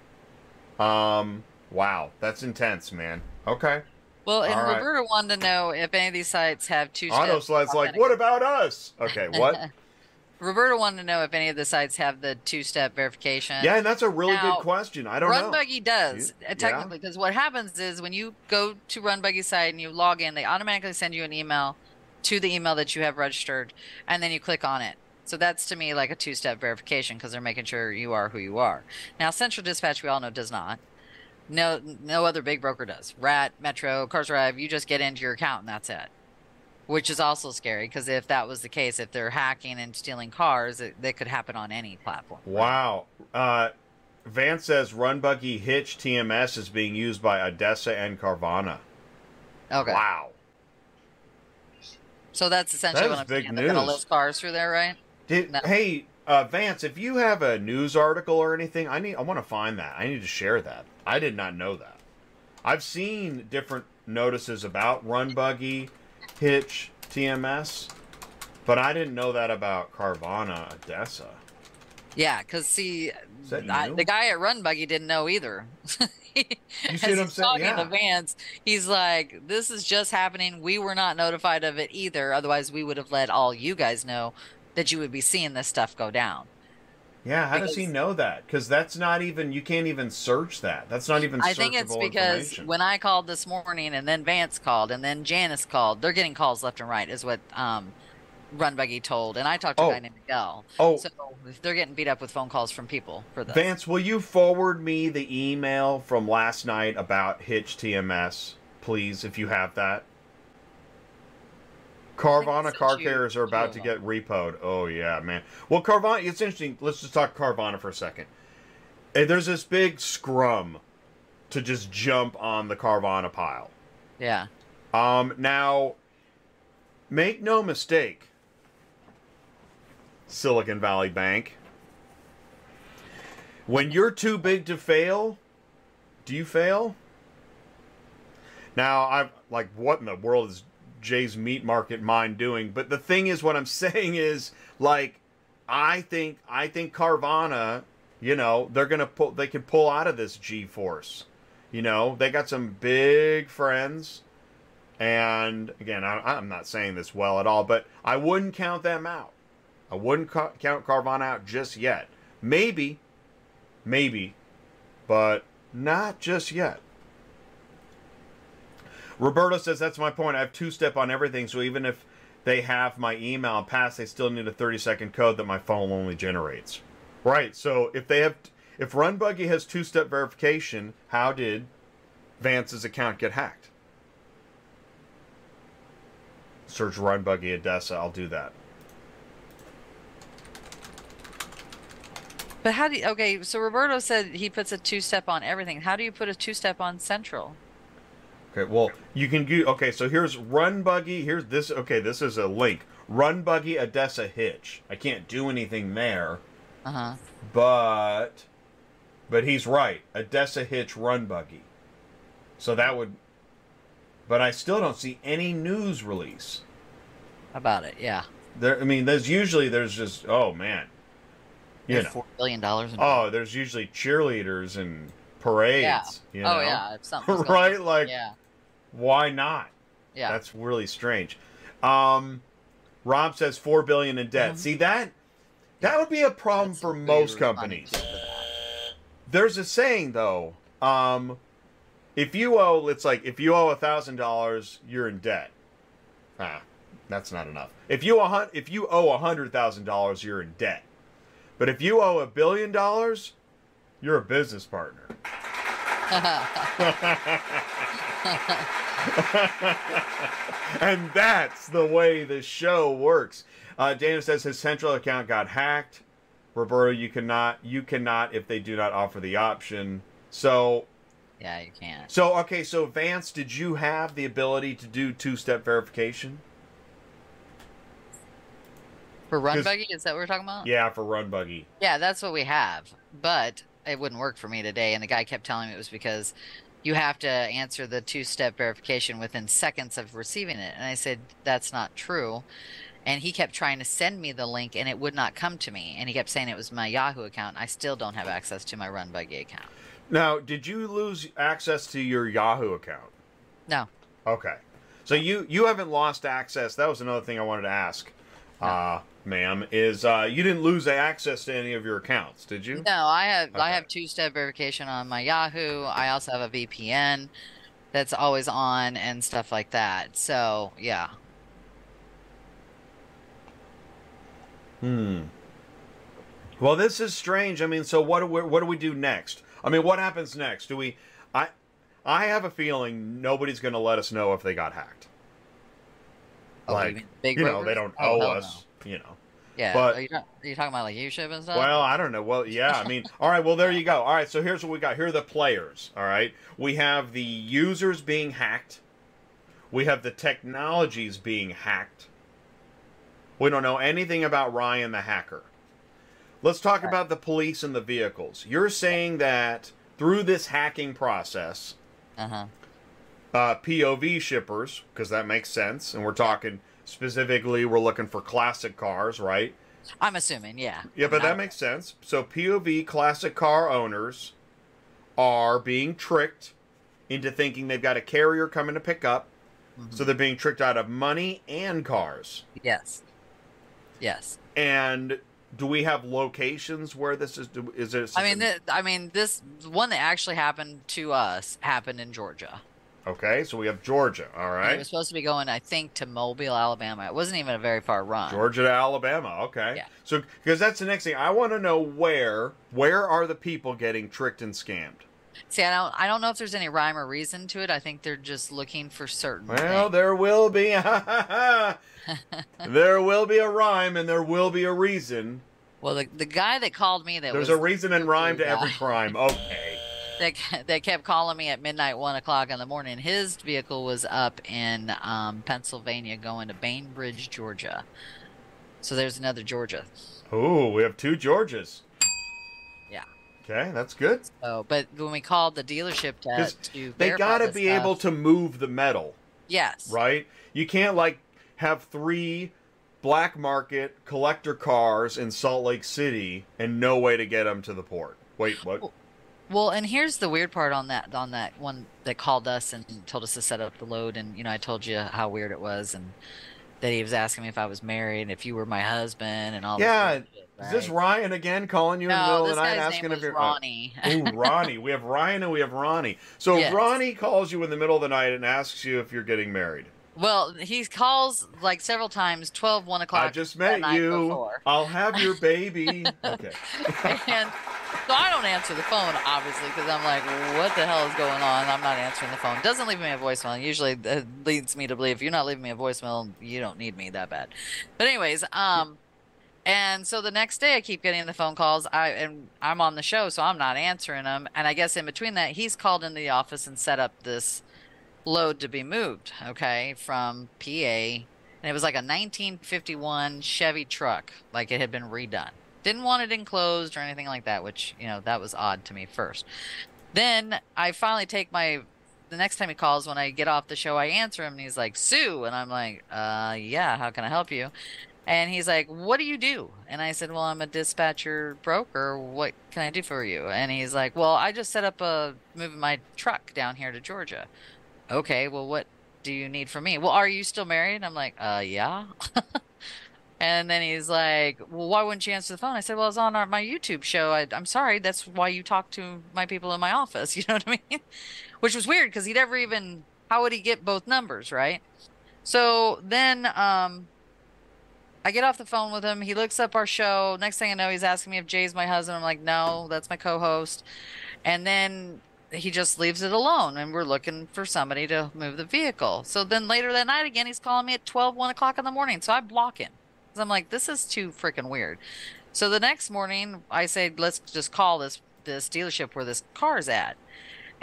Wow, that's intense, man. Okay.
Well, and Roberta wanted to know if any of these sites have two-step.
AutoSlide's like, what about us? Okay, what?
Roberta wanted to know if any of the sites have the two-step verification.
Yeah, and that's a really good question. I don't know.
Run Buggy does, technically, because what happens is when you go to Run Buggy's site and you log in, they automatically send you an email to the email that you have registered, and then you click on it. So that's, to me, like a two-step verification because they're making sure you are who you are. Now, Central Dispatch, we all know, does not. No other big broker does. Rat, Metro, Cars Drive, you just get into your account and that's it. Which is also scary because if that was the case, if they're hacking and stealing cars, that could happen on any platform.
Wow. Vance says Run Buggy Hitch TMS is being used by ADESA and Carvana.
Okay.
Wow.
So that's essentially what I'm saying. They're going to list cars through there, right?
Hey, Vance, if you have a news article or anything, I want to find that. I need to share that. I did not know that. I've seen different notices about Run Buggy Hitch TMS, but I didn't know that about Carvana ADESA.
Yeah, because see, the guy at Run Buggy didn't know either.
You see what I'm saying?
Talking to Vance, he's like, "This is just happening. We were not notified of it either. Otherwise, we would have let all you guys know that you would be seeing this stuff go down."
Yeah, how does he know that? Because that's not even, you can't even search that. That's not even searchable information.
I think it's because when I called this morning and then Vance called and then Janice called, they're getting calls left and right is what Run Buggy told. And I talked to a guy named Miguel. So they're getting beat up with phone calls from people for this.
Vance, will you forward me the email from last night about Hitch TMS, please, if you have that? Carvana car carriers are about to get repoed. Oh, yeah, man. Well, Carvana, it's interesting. Let's just talk Carvana for a second. There's this big scrum to just jump on the Carvana pile.
Yeah.
Now, make no mistake, Silicon Valley Bank. When you're too big to fail, do you fail? Now, I'm like, what in the world is Jay's Meat Market mind doing? But the thing is, what I'm saying is, like, I think Carvana, you know, they can pull out of this G-Force. You know, they got some big friends. And again, I'm not saying this well at all, but I wouldn't count them out. I wouldn't count Carvana out just yet. Maybe, but not just yet. Roberto says, that's my point. I have two-step on everything, so even if they have my email passed, they still need a 30-second code that my phone only generates. Right, so if Run Buggy has two-step verification, how did Vance's account get hacked? Search Run Buggy ADESA, I'll do that.
But how do you, okay, so Roberto said he puts a two-step on everything. How do you put a two-step on Central?
Okay, well, you can do, okay, so here's Run Buggy, here's this, okay, this is a link. Run Buggy ADESA Hitch. I can't do anything there.
Uh-huh.
But he's right. ADESA Hitch Run Buggy. So that would, but I still don't see any news release.
About it, yeah.
There, I mean, there's just, oh man. You know.
$4 billion.
There's usually cheerleaders and parades.
Yeah.
You know?
Oh, yeah. If something's
right?
on.
Like,
yeah.
Why not?
Yeah.
That's really strange. Rob says $4 billion in debt. See, that would be a problem for most companies. There's a saying, though. If you owe $1,000, you're in debt. That's not enough. If you owe $100,000, you're in debt. But if you owe $1 billion, you're a business partner. And that's the way the show works. Dana says his Central account got hacked. Roberto, you cannot if they do not offer the option. So
yeah, you can't.
So okay, so Vance, did you have the ability to do two-step verification?
For run
'Cause-
buggy, is that what we're talking about?
Yeah, for Run Buggy.
Yeah, that's what we have. But it wouldn't work for me today. And the guy kept telling me it was because you have to answer the two-step verification within seconds of receiving it. And I said, that's not true. And he kept trying to send me the link and it would not come to me. And he kept saying it was my Yahoo account. I still don't have access to my Run Buggy account.
Now, did you lose access to your Yahoo account?
No.
Okay. So you haven't lost access. That was another thing I wanted to ask, ma'am, is you didn't lose access to any of your accounts, did you?
No, I
Okay.
have two-step verification on my Yahoo. I also have a VPN that's always on and stuff like that. So, yeah.
Well, this is strange. I mean, so what do we do next? I mean, what happens next? Do we? I have a feeling nobody's going to let us know if they got hacked.
Oh, you
Like,
mean big
they
brokers?
don't
Oh,
owe
hell
us. You know.
Yeah.
But-
are you talking about like U-Ship and stuff?
Well, I don't know. Well, yeah, I mean, all right, well, there you go. All right, so here's what we got. Here are the players, all right? We have the users being hacked. We have the technologies being hacked. We don't know anything about Ryan the hacker. Let's talk about the police and the vehicles. You're saying that through this hacking process,
Uh-huh.
POV shippers, because that makes sense, and we're talking specifically, we're looking for classic cars, right?
I'm assuming, yeah.
Yeah, but
Not-
that makes sense. So POV classic car owners are being tricked into thinking they've got a carrier coming to pick up. So they're being tricked out of money and cars.
Yes. Yes.
And do we have locations where this is? Is it?
I mean, this one that actually happened to us happened in Georgia.
Okay, so we have Georgia. All
It
right,
was supposed to be going, I think, to Mobile, Alabama. It wasn't even a very far run.
Georgia to Alabama. Okay,
Yeah.
so because that's the next thing I want to know, where are the people getting tricked and scammed?
See, I don't know if there's any rhyme or reason to it. I think they're just looking for certain
Well,
things.
there will be there will be a rhyme and there will be a reason.
Well, the guy that called me
There's a reason and rhyme to every crime. Okay.
that kept calling me at midnight, 1 o'clock in the morning. His vehicle was up in Pennsylvania, going to Bainbridge, Georgia. So there's another Georgia.
Ooh, we have two Georgias.
Yeah.
Okay, that's good.
So, but when we called the dealership
Because
to
they
verify
got to
this
be
stuff-
able to move the metal,
Yes.
right? You can't like have 3 black market collector cars in Salt Lake City and no way to get them to the port. Wait, what?
Well, and here's the weird part on that one that called us and told us to set up the load, and I told you how weird it was, and that he was asking me if I was married and if you were my husband and all.
Yeah,
this shit,
Is this
right?
Ryan again calling you in the
No,
middle of
this
the night
guy's
asking
name
if
was
you're
Ronnie.
Ooh, Ronnie. We have Ryan and we have Ronnie. So
Yes.
Ronnie calls you in the middle of the night and asks you if you're getting married.
Well, he calls like several times, 12, 1 o'clock.
I just
the
met
night
you.
before.
I'll have your baby. Okay.
And so I don't answer the phone, obviously, because I'm like, what the hell is going on? I'm not answering the phone. Doesn't leave me a voicemail. Usually that leads me to believe if you're not leaving me a voicemail, you don't need me that bad. But anyways, and so the next day I keep getting the phone calls. I'm on the show, so I'm not answering them. And I guess in between that, he's called into the office and set up this load to be moved, okay, from PA. And it was like a 1951 Chevy truck, like it had been redone. Didn't want it enclosed or anything like that, which, that was odd to me first. Then I finally take the next time he calls, when I get off the show, I answer him and he's like, Sue. And I'm like, yeah, how can I help you? And he's like, what do you do? And I said, well, I'm a dispatcher broker. What can I do for you? And he's like, well, I just set up moving my truck down here to Georgia. Okay, well, what do you need from me? Well, are you still married? I'm like, yeah. And then he's like, well, why wouldn't you answer the phone? I said, well, it's on my YouTube show. I'm sorry. That's why you talk to my people in my office. You know what I mean? Which was weird because how would he get both numbers, right? So then I get off the phone with him. He looks up our show. Next thing I know, he's asking me if Jay's my husband. I'm like, no, that's my co-host. And then he just leaves it alone, and we're looking for somebody to move the vehicle. So then later that night again, he's calling me at 12, 1 o'clock in the morning. So I block him. Because I'm like, this is too freaking weird. So the next morning, I say, let's just call this dealership where this car's at.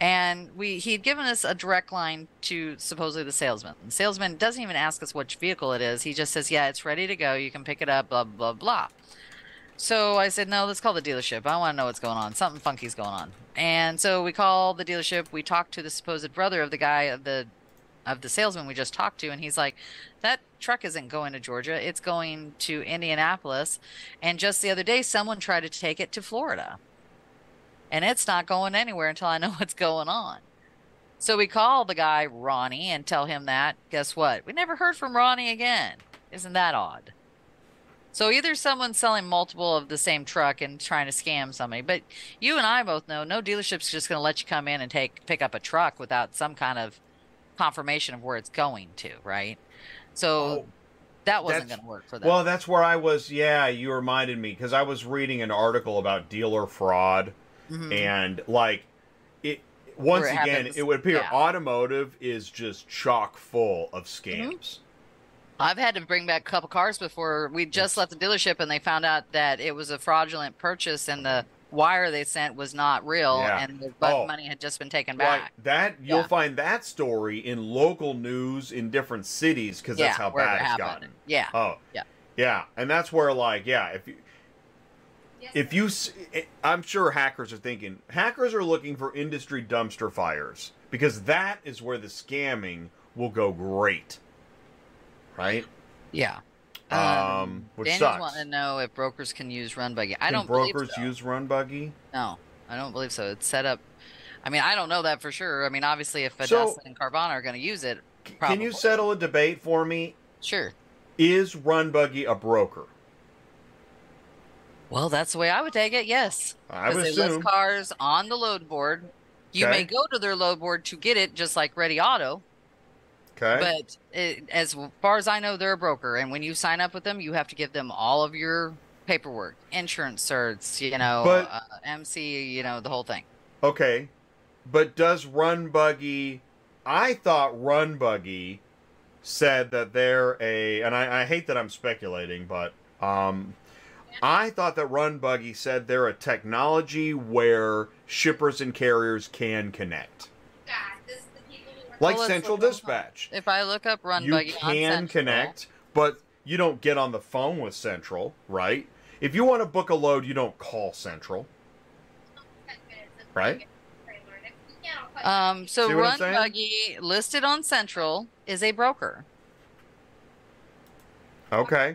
And he had given us a direct line to supposedly the salesman. The salesman doesn't even ask us which vehicle it is. He just says, yeah, it's ready to go. You can pick it up, blah, blah, blah. So I said, no, let's call the dealership. I want to know what's going on. Something funky's going on. And so we call the dealership. We talk to the supposed brother of the guy, of the salesman we just talked to. And he's like, that truck isn't going to Georgia. It's going to Indianapolis. And just the other day, someone tried to take it to Florida. And it's not going anywhere until I know what's going on. So we call the guy, Ronnie, and tell him that. Guess what? We never heard from Ronnie again. Isn't that odd? So either someone's selling multiple of the same truck and trying to scam somebody, but you and I both know no dealership's just going to let you come in and pick up a truck without some kind of confirmation of where it's going to, right? So that wasn't going to work for them.
Well, that's where I was. Yeah, you reminded me, because I was reading an article about dealer fraud. And like it once again, it would appear automotive is just chock full of scams.
I've had to bring back a couple cars before. We just left the dealership and they found out that it was a fraudulent purchase and the wire they sent was not real and the money had just been taken back.
That you'll find that story in local news in different cities, because that's how bad it's gotten. Yeah, and that's where if you, I'm sure hackers are thinking, hackers are looking for industry dumpster fires, because that is where the scamming will go great. Right?
Yeah.
Which
Daniel's
sucks.
wanting to know if brokers can use Run Buggy. I don't
believe
so.
Brokers use Run Buggy?
No, I don't believe so. It's set up. I mean, I don't know that for sure. I mean, obviously, if Adessa and Carvana are going to use it, probably.
Can you settle a debate for me?
Sure.
Is Run Buggy a broker?
Well, that's the way I would take it, yes.
I would
assume. They list cars on the load board. You may go to their load board to get it, just like Ready Auto.
Okay.
But as far as I know, they're a broker. And when you sign up with them, you have to give them all of your paperwork, insurance certs, MC, the whole thing.
Okay. But does Run Buggy... I thought Run Buggy said that they're and I hate that I'm speculating, but... I thought that Run Buggy said they're a technology where shippers and carriers can connect. Like Central Dispatch.
If I look up Run Buggy,
you can connect, but you don't get on the phone with Central, right? If you want to book a load, you don't call Central, right?
So Run Buggy, listed on Central, is a broker.
Okay.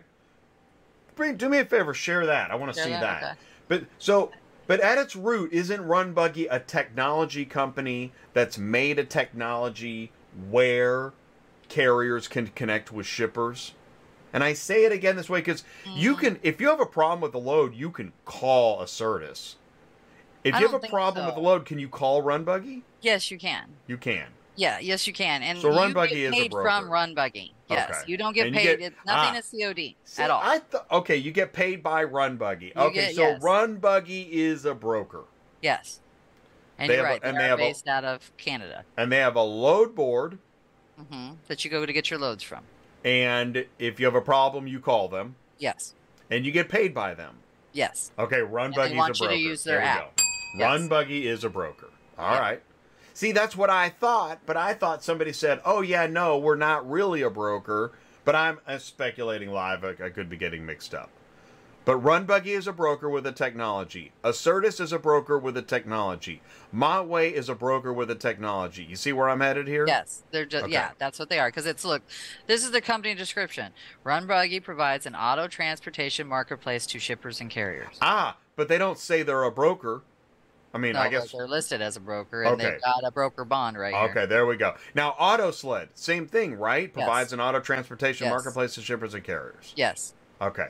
Do me a favor, share that. I want to see that.
Okay.
But at its root, isn't Run Buggy a technology company that's made a technology where carriers can connect with shippers? And I say it again this way because you can, if you have a problem with the load, you can call Acertus. If you have a problem with the load, can you call Run Buggy?
Yes, you can.
You can.
Yeah, yes, you can. And
so Run Buggy is
a broker. From Run Buggy. Yes, okay. You don't get paid. It's nothing is COD at all.
Okay, you get paid by Run Buggy. Run Buggy is a broker.
Yes. And you're right. They are based out of Canada.
And they have a load board.
That you go to get your loads from.
And if you have a problem, you call them.
Yes.
And you get paid by them.
Yes.
Okay, Run Buggy is a broker.
They want you to use their app.
Yes. Run Buggy is a broker. All right. See, that's what I thought, but I thought somebody said, oh, yeah, no, we're not really a broker, but I'm speculating live. I could be getting mixed up. But Run Buggy is a broker with a technology. Acertus is a broker with a technology. Montway is a broker with a technology. You see where I'm headed here?
Yes, they're just that's what they are. Because this is their company description. Run Buggy provides an auto transportation marketplace to shippers and carriers.
But they don't say they're a broker. I mean, I guess
they're listed as a broker, and they've got a broker bond right here.
Okay, there we go. Now, AutoSled, same thing, right? Provides an auto transportation marketplace to shippers and carriers.
Yes.
Okay.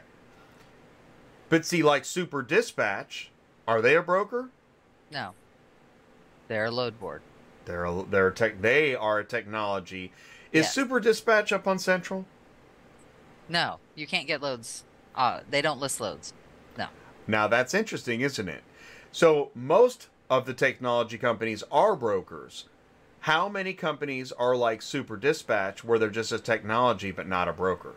But see, like Super Dispatch, are they a broker?
No. They're a load board.
They are a technology. Is Super Dispatch up on Central?
No, you can't get loads. They don't list loads. No.
Now, that's interesting, isn't it? So most of the technology companies are brokers. How many companies are like Super Dispatch where they're just a technology but not a broker?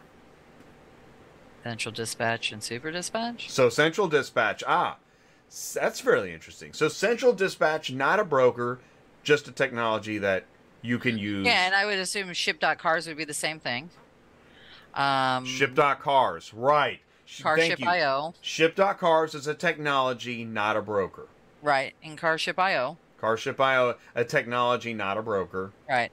Central Dispatch and Super Dispatch?
So Central Dispatch, that's fairly interesting. So Central Dispatch, not a broker. just a technology that you can use.
Yeah, and I would assume ship.cars would be the same thing.
Ship.cars, right. Thank you.
Carship.io.
Ship.cars is a technology, not a broker.
Right, and Carship.io.
Carship.io, a technology, not a broker.
Right.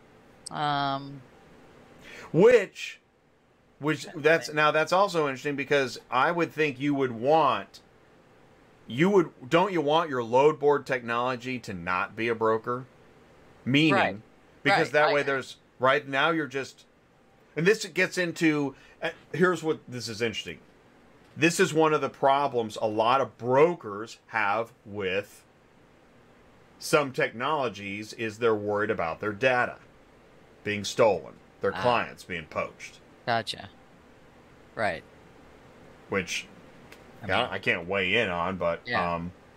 Which that's also interesting because I would think don't you want your load board technology to not be a broker? Meaning,
Right.
because
Right.
that way there's, right now you're just, and this gets into, here's what, this is interesting. This is one of the problems a lot of brokers have with some technologies is they're worried about their data being stolen, their clients being poached.
Gotcha. Right.
Which
I mean,
I can't weigh in on, but
Yeah.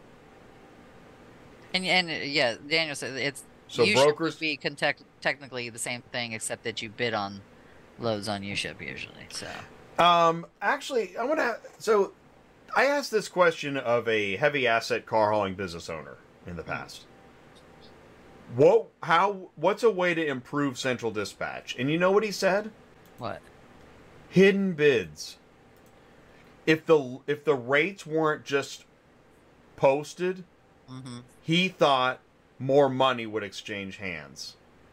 and yeah, Daniel said it's
so
UShip
brokers
would be technically the same thing, except that you bid on loads on UShip usually. So
actually so I asked this question of a heavy asset car hauling business owner in the past. What's a way to improve central dispatch? And you know what he said?
what?
Hidden bids. If the rates weren't just posted,
Mm-hmm.
he thought more money would exchange hands.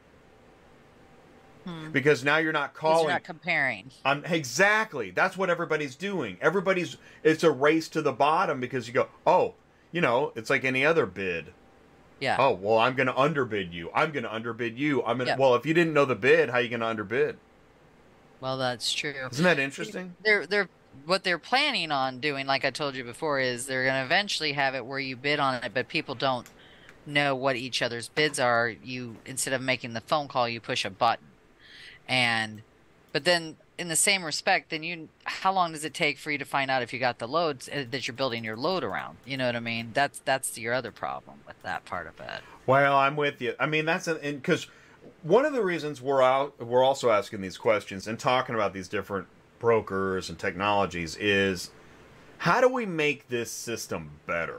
Because now you're not calling.
You're not comparing.
Exactly. That's what everybody's doing. It's a race to the bottom because you go, oh, it's like any other bid.
Yeah.
Oh, well, I'm going to underbid you. I'm going to underbid you.
Yeah.
Well, if you didn't know the bid, how are you going to underbid?
Well, that's true.
Isn't that interesting?
What they're planning on doing, like I told you before, is they're going to eventually have it where you bid on it, but people don't know what each other's bids are. You, instead of making the phone call, you push a button. But then in the same respect, then how long does it take for you to find out if you got the loads that you're building your load around? You know what I mean? That's your other problem with that part of it.
Well, I'm with you. I mean, because one of the reasons we're also asking these questions and talking about these different brokers and technologies is how do we make this system better?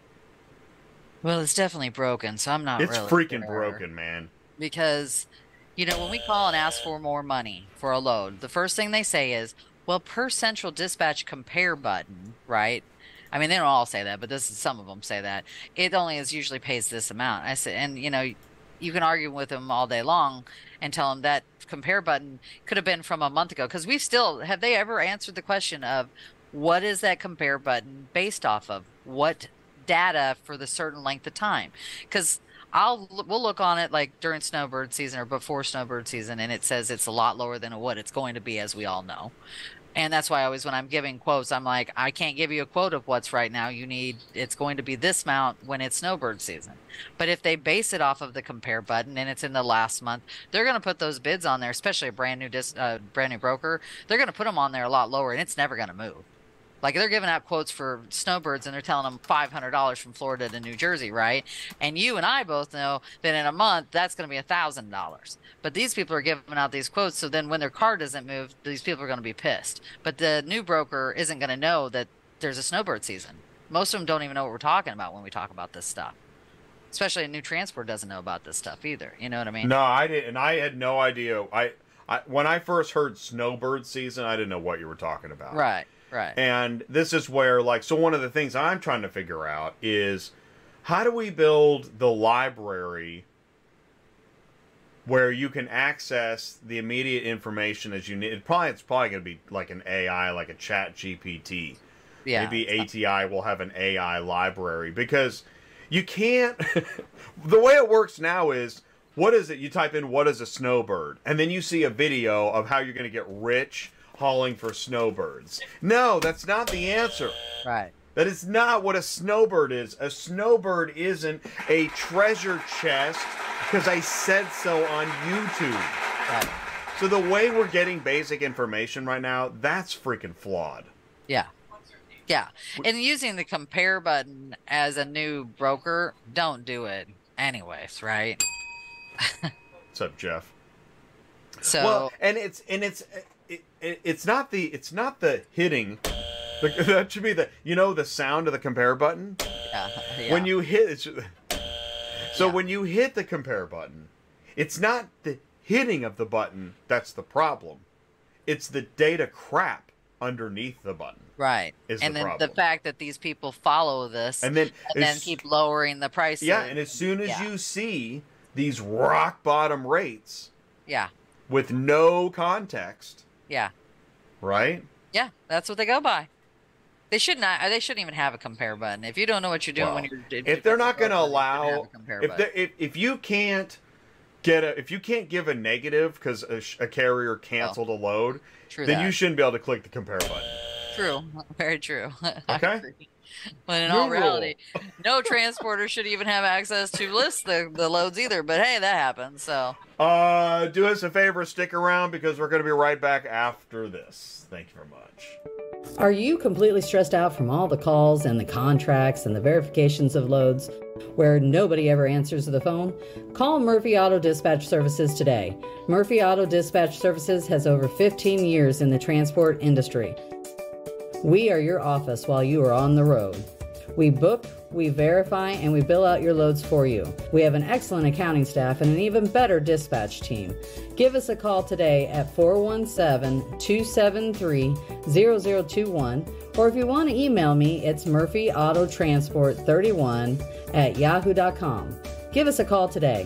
Well, it's definitely broken, so I'm not
It's
really
freaking
sure.
broken, man.
Because, when we call and ask for more money for a load, the first thing they say is, well, per central dispatch compare button, right? I mean, they don't all say that, but some of them say that. It only usually pays this amount. I said, and you can argue with them all day long and tell them that compare button could have been from a month ago. Because have they ever answered the question of what is that compare button based off of? What data for the certain length of time? Because we'll look on it like during snowbird season or before snowbird season, and it says it's a lot lower than what it's going to be, as we all know. And that's why when I'm giving quotes, I'm like, I can't give you a quote of what's right now. It's going to be this amount when it's snowbird season. But if they base it off of the compare button and it's in the last month, they're going to put those bids on there, especially a brand new broker. They're going to put them on there a lot lower, and it's never going to move. Like, they're giving out quotes for snowbirds, and they're telling them $500 from Florida to New Jersey, right? And you and I both know that in a month, that's going to be $1,000. But these people are giving out these quotes, so then when their car doesn't move, these people are going to be pissed. But the new broker isn't going to know that there's a snowbird season. Most of them don't even know what we're talking about when we talk about this stuff. Especially a new transport doesn't know about this stuff either. You know what I mean?
No, I didn't. I had no idea. When I first heard snowbird season, I didn't know what you were talking about.
Right. Right.
And this is where, so one of the things I'm trying to figure out is how do we build the library where you can access the immediate information as you need? It's probably going to be like an AI, like a Chat GPT.
Yeah.
Maybe ATI will have an AI library because you can't. The way it works now is, what is it? You type in what is a snowbird, and then you see a video of how you're going to get rich hauling for snowbirds. No, that's not the answer.
Right.
That is not what a snowbird is. A snowbird isn't a treasure chest because I said so on YouTube.
Right.
So the way we're getting basic information right now, that's freaking flawed.
Yeah. Yeah. And using the compare button as a new broker, don't do it anyways, right?
What's up, Jeff?
So
well, and it's not the hitting. That should be the sound of the compare button.
yeah.
When you hit it. So
Yeah.
when you hit the compare button, it's not the hitting of the button that's the problem. It's the data crap underneath the button.
Right.
Is
And
the
then
problem.
the fact that these people follow this
And then
keep lowering the prices.
Yeah, and as soon as
Yeah.
you see these rock bottom rates
Yeah.
with no context,
Yeah.
right?
Yeah. That's what they go by. They should not. They shouldn't even have a compare button. If you don't know what you're doing
Well,
when you're,
if they're not going to
they shouldn't have
allow,
a compare
if
button.
if you can't if you can't give a negative because a carrier canceled a load,
True
then
that.
you shouldn't be able to click the compare button.
True. Very true. I
Okay.
agree. But in
New
all
rule.
reality, no transporter should even have access to list the loads either. But hey, that happens. So
Do us a favor, stick around because we're going to be right back after this. Thank you very much.
Are you completely stressed out from all the calls and the contracts and the verifications of loads where nobody ever answers the phone? Call Murphy Auto Dispatch Services today. Murphy Auto Dispatch Services has over 15 years in the transport industry. We are your office while you are on the road. We book, we verify, and we bill out your loads for you. We have an excellent accounting staff and an even better dispatch team. Give us a call today at 417-273-0021, or if you want to email me, it's murphyautotransport31@yahoo.com. Give us a call today.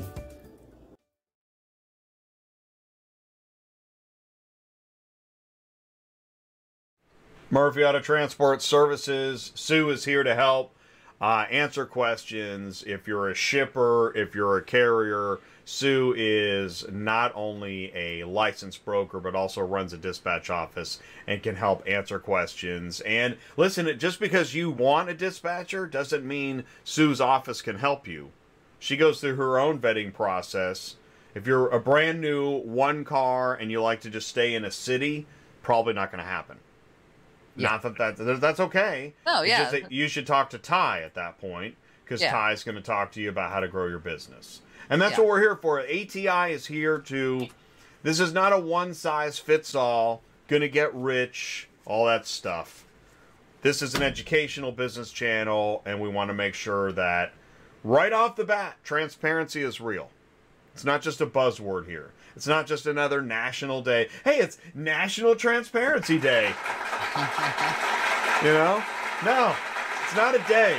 Murphy Auto Transport Services. Sue is here to help answer questions. If you're a shipper, if you're a carrier, Sue is not only a licensed broker, but also runs a dispatch office and can help answer questions. And listen, just because you want a dispatcher doesn't mean Sue's office can help you. She goes through her own vetting process. If you're a brand new one car and you like to just stay in a city, probably not going to happen.
Yeah.
Not that that's okay.
No,
It's
yeah.
just that you should talk to Ty at that point because
Yeah.
Ty's going to talk to you about how to grow your business. And that's
Yeah.
what we're here for. ATI is here to. This is not a one size fits all. Gonna get rich, all that stuff. This is an educational business channel, and we want to make sure that right off the bat, transparency is real. It's not just a buzzword here. It's not just another national day. Hey, it's National Transparency Day. You know? No, it's not a day.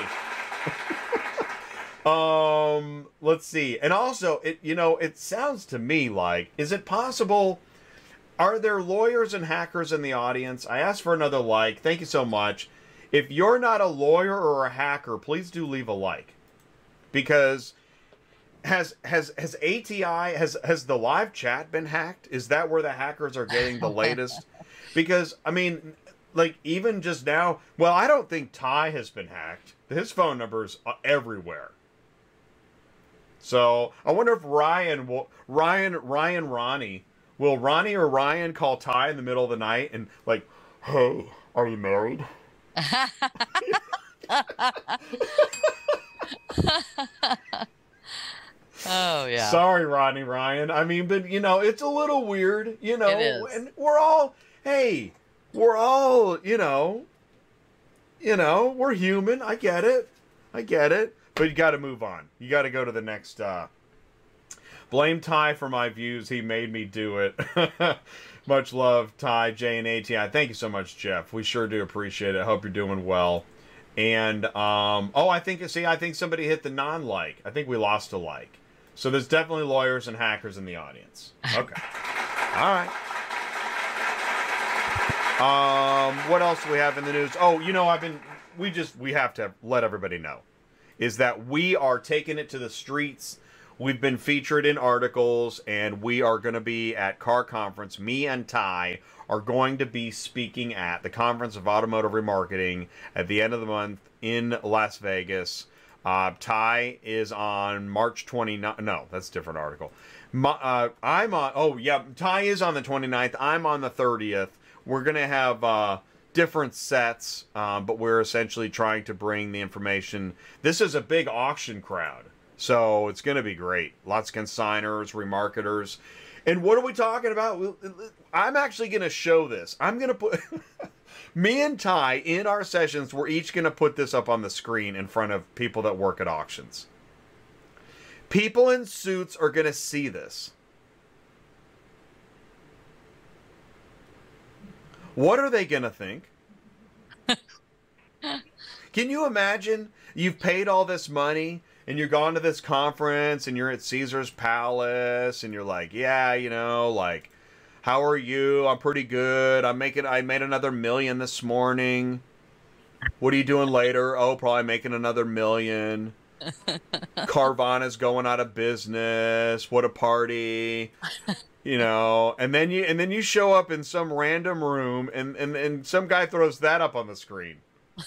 Let's see. And also, it sounds to me like, is it possible, are there lawyers and hackers in the audience? I asked for another like. Thank you so much. If you're not a lawyer or a hacker, please do leave a like. Because has ATI, has the live chat been hacked? Is that where the hackers are getting the latest? Because, I mean, like, even just now, well, I don't think Ty has been hacked. His phone number's everywhere. So, I wonder if Ronnie, will Ronnie or Ryan call Ty in the middle of the night and, like, hey, are you married?
Oh yeah.
Sorry, Rodney Ryan. I mean, but it's a little weird,
It is.
and we're all we're human. I get it. But you got to move on. You got to go to the next. Blame Ty for my views. He made me do it. Much love, Ty, J, and ATI. Thank you so much, Jeff. We sure do appreciate it. Hope you're doing well. And I think somebody hit the non-like. I think we lost a like. So there's definitely lawyers and hackers in the audience. Okay. All right. What else do we have in the news? Oh, we have to let everybody know is that we are taking it to the streets. We've been featured in articles, and we are going to be at Car Conference. Me and Ty are going to be speaking at the Conference of Automotive Remarketing at the end of the month in Las Vegas. Ty is on March 29th. No, that's a different article. Ty is on the 29th. I'm on the 30th. We're going to have different sets, but we're essentially trying to bring the information. This is a big auction crowd, so it's going to be great. Lots of consigners, remarketers. And what are we talking about? I'm actually going to show this. I'm going to put... Me and Ty, in our sessions, we're each going to put this up on the screen in front of people that work at auctions. People in suits are going to see this. What are they going to think? Can you imagine you've paid all this money and you're gone to this conference and you're at Caesar's Palace and you're like, yeah, you know, like, how are you? I'm pretty good. I made another $1 million this morning. What are you doing later? Oh, probably making another $1 million. Carvana's going out of business. What a party. You know, and then you show up in some random room and some guy throws that up on the screen.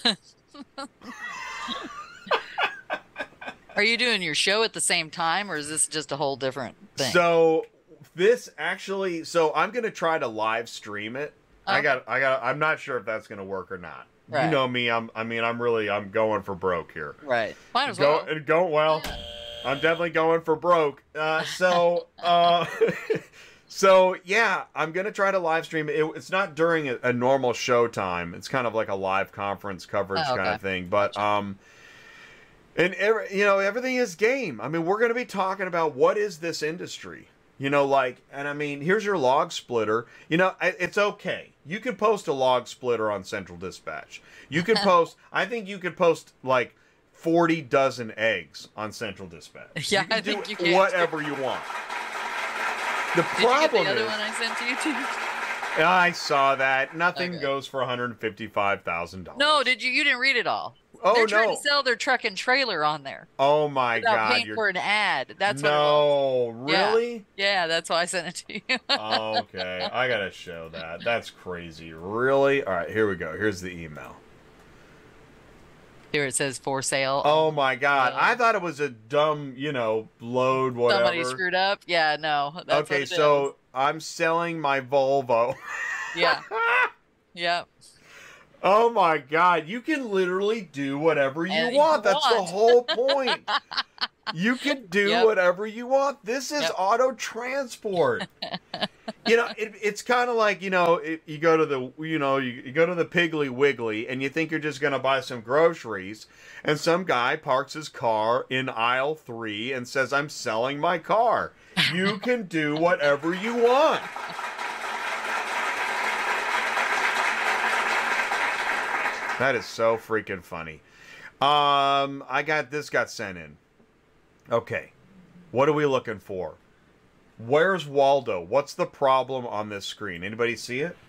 Are you doing your show at the same time, or is this just a whole different thing?
So I'm gonna try to live stream it. Okay. I'm not sure if that's gonna work or not. Right. You know me, I'm going for broke here.
Right. Might as well.
Well. I'm definitely going for broke. So yeah, I'm gonna try to live stream it. It's not during a normal show time. It's kind of like a live conference coverage kind of thing. But everything is game. I mean, we're gonna be talking about what is this industry. You know, like, and I mean, here's your log splitter. You know, it's okay. You can post a log splitter on Central Dispatch. You can post. I think you could post like 40 dozen eggs on Central Dispatch.
Yeah,
I think you can. Whatever you want. The problem
Did you get the other one I sent to you too?
I saw that. Nothing goes for $155,000.
No, did you? You didn't read it all.
Oh,
They're trying to sell their truck and trailer on there.
Oh my God!
Paying for an ad. That's what it
was. Really?
Yeah, that's why I sent it to you.
Okay, I gotta show that. That's crazy. Really? All right, here we go. Here's the email.
Here it says for sale.
Oh my God! I thought it was a dumb, load whatever.
Somebody screwed up. Yeah, no. That's
okay, so I'm selling my Volvo.
Yeah. Yep.
Oh my God, you can literally do whatever you want. That's the whole point. You can do whatever you want. This is auto transport. It's kind of like, you go to the Piggly Wiggly and you think you're just going to buy some groceries, and some guy parks his car in aisle 3 and says, "I'm selling my car." You can do whatever you want. That is so freaking funny. This got sent in. Okay. What are we looking for? Where's Waldo? What's the problem on this screen? Anybody see it?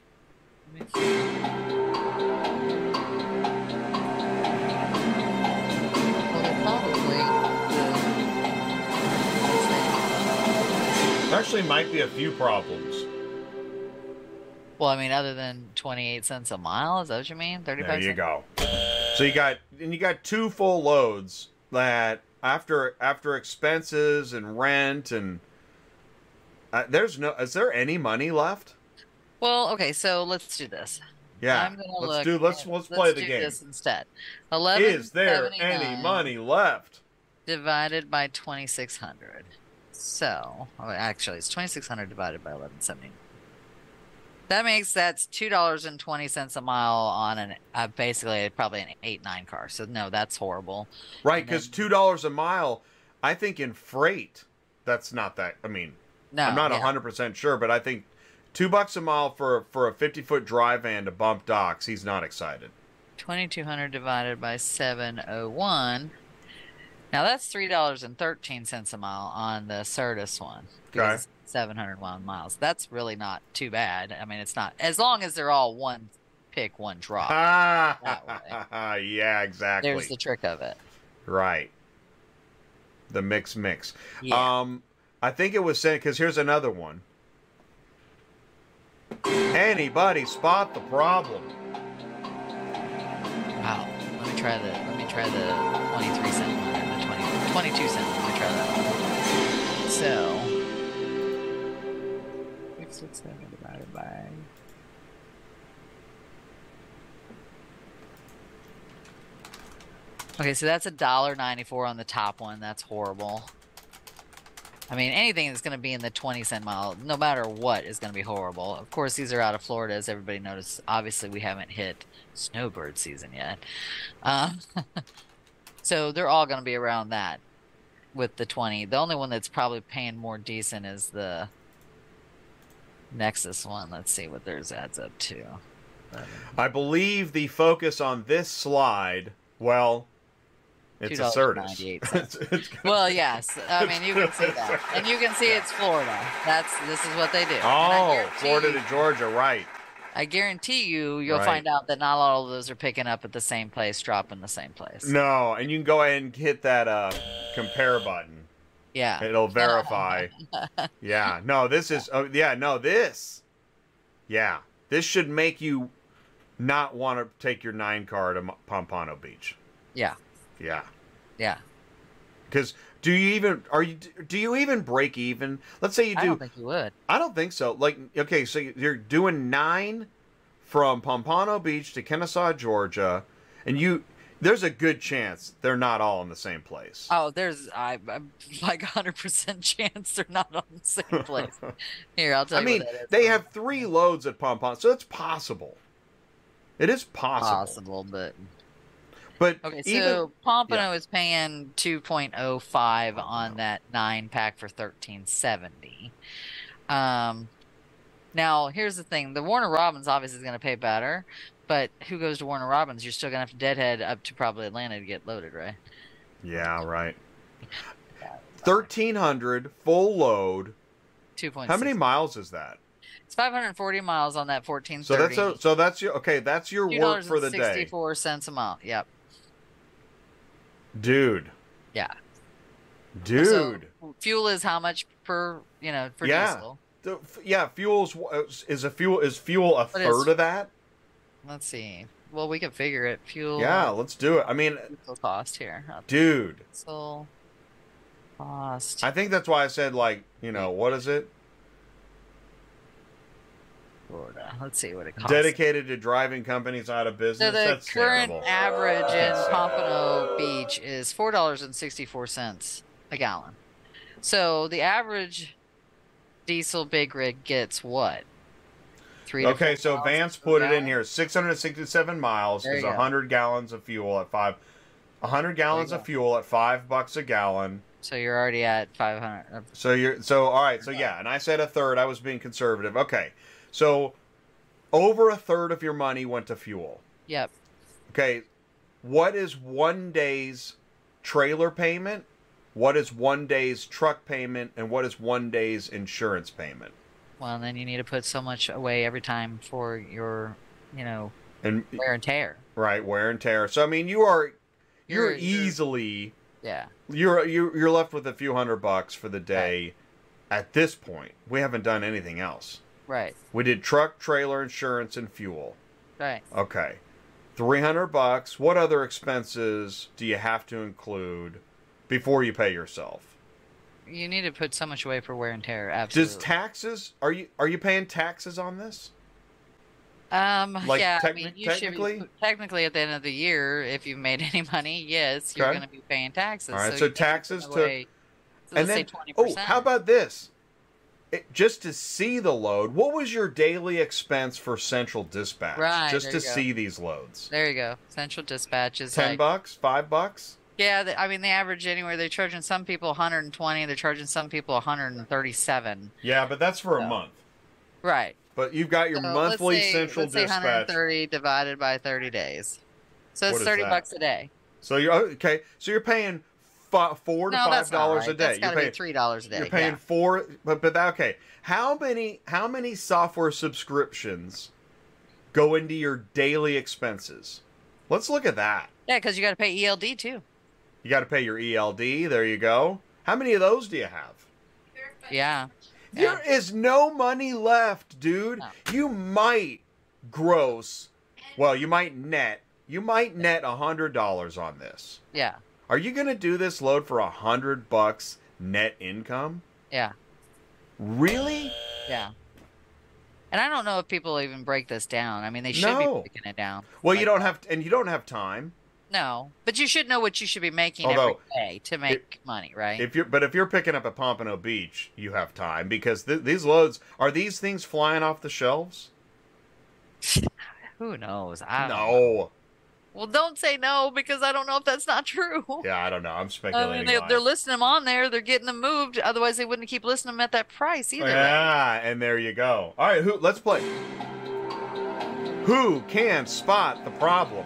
There actually might be a few problems.
Well, I mean, other than 28 cents a mile, is that what you mean? 35
There you go. So you got 2 full loads that after expenses and rent and is there any money left?
Well, okay, so let's do this.
Yeah, let's play the game.
This instead.
Is there any money left?
Divided by 2,600. So, actually, it's 2,600 divided by 1170. That's $2.20 a mile on basically probably an 8-9 car. So no, that's horrible.
Right, because $2 a mile, I think in freight, that's not that. I mean, no, I'm not 100% sure, but I think $2 a mile for a 50-foot dry van to bump docks, he's not excited.
2,200 divided by 701. Now that's $3.13 a mile on the Certus one.
Okay.
700 miles. That's really not too bad. I mean, it's not, as long as they're all one pick, one drop. That way.
Yeah, exactly.
There's the trick of it.
Right. The mix.
Yeah.
I think it was sent, because here's another one. Anybody spot the problem?
Wow. Let me try the 23 cent one and the 22 cent one. Let me try that one. So 667 divided by. Okay, so that's $1.94 on the top one. That's horrible. I mean, anything that's going to be in the 20-cent mile, no matter what, is going to be horrible. Of course, these are out of Florida, as everybody noticed. Obviously, we haven't hit snowbird season yet. So they're all going to be around that. with the 20. The only one that's probably paying more decent is the Nexus one. Let's see what theirs adds up to.
I believe the focus on this slide, well, it's a Certus.
Well, yes. I mean, you can see that. And you can see it's Florida. This is what they do.
Oh, Florida to Georgia, right.
I guarantee you'll find out that not all of those are picking up at the same place, dropping the same place.
No, and you can go ahead and hit that compare button.
Yeah.
It'll verify. Yeah. No, this is, this should make you not want to take your 9 car to Pompano Beach.
Yeah.
Yeah.
Yeah.
Because do you even break even? Let's say you do.
I don't think you would.
I don't think so. Like, okay, so you're doing 9 from Pompano Beach to Kennesaw, Georgia, and there's a good chance they're not all in the same place.
Oh, I'm like 100% chance they're not on the same place. Here, I'll tell you. I mean,
they have 3 loads at Pompano, so it's possible. It is
possible,
but
okay. So Pompano is paying 2.05 on that 9-pack for $13.70. Now here's the thing: the Warner Robins obviously is going to pay better, but who goes to Warner Robins? You're still going to have to deadhead up to probably Atlanta to get loaded, right?
Yeah, right. 1,300 full load.
2.6.
How many miles is that?
It's 540 miles on that 1430.
So that's your work for the day.
64 cents a mile. Yep.
Dude.
Yeah.
Dude.
So fuel is how much for diesel?
Fuel is fuel a third of that?
Let's see. Well, we can figure it. Fuel.
Yeah, let's do it. I mean,
cost here.
Dude.
Diesel cost.
I think that's why I said, like, what is it?
Florida. Let's see what it costs.
Dedicated to driving companies out of business.
So the
That's
current
terrible.
average in Pompano Beach is $4.64 a gallon. So the average diesel big rig gets what?
Okay, so Vance put it in here. 667 miles is 100 gallons of fuel at $5 a gallon.
So you're already at 500.
All right. So yeah, and I said a third. I was being conservative. Okay. So over a third of your money went to fuel.
Yep.
Okay. What is 1 day's trailer payment? What is 1 day's truck payment? And what is 1 day's insurance payment?
Well, then you need to put so much away every time for your, wear and tear.
Right, wear and tear. So I mean, you're easily you're left with a few $100 for the day. Right. At this point, we haven't done anything else.
Right.
We did truck, trailer, insurance, and fuel.
Right.
Okay. $300. What other expenses do you have to include before you pay yourself?
You need to put so much away for wear and tear. Absolutely.
Does taxes? Are you paying taxes on this?
Technically, at the end of the year, if you've made any money, yes, you're going to be paying taxes.
All right. So taxes to,
and then 20%.
How about this? Just to see the load, what was your daily expense for Central Dispatch?
Right,
just to see these loads.
There you go. Central Dispatch is
$10, $5.
Yeah, the average anywhere. They're charging some people 120. They're charging some people 137.
Yeah, but that's for a month.
Right.
But you've got your monthly Central Dispatch.
130 divided by 30 days. So it's $30 a day.
So you're paying $4 to $5 a day.
That's got to be $3 a day.
You're paying $4, How many software subscriptions go into your daily expenses? Let's look at that.
Yeah, because you got to pay ELD too.
You got to pay your ELD. There you go. How many of those do you have?
Yeah.
There is no money left, dude.
No.
You might gross. Well, you might net $100 on this.
Yeah.
Are you gonna do this load for $100 net income?
Yeah.
Really?
Yeah. And I don't know if people even break this down. I mean, they should be breaking it down.
Well, you don't have time.
No, but you should know what you should be making every day to make money, right?
If you're picking up at Pompano Beach, you have time because these loads are these things flying off the shelves.
Who knows? I don't
know.
Well, don't say no because I don't know if that's not true.
Yeah, I don't know. I'm
I
speculating.
mean, they're listing them on there. They're getting them moved. Otherwise, they wouldn't keep listing them at that price either. Right?
Yeah, and there you go. All right, let's play. Who can spot the problem?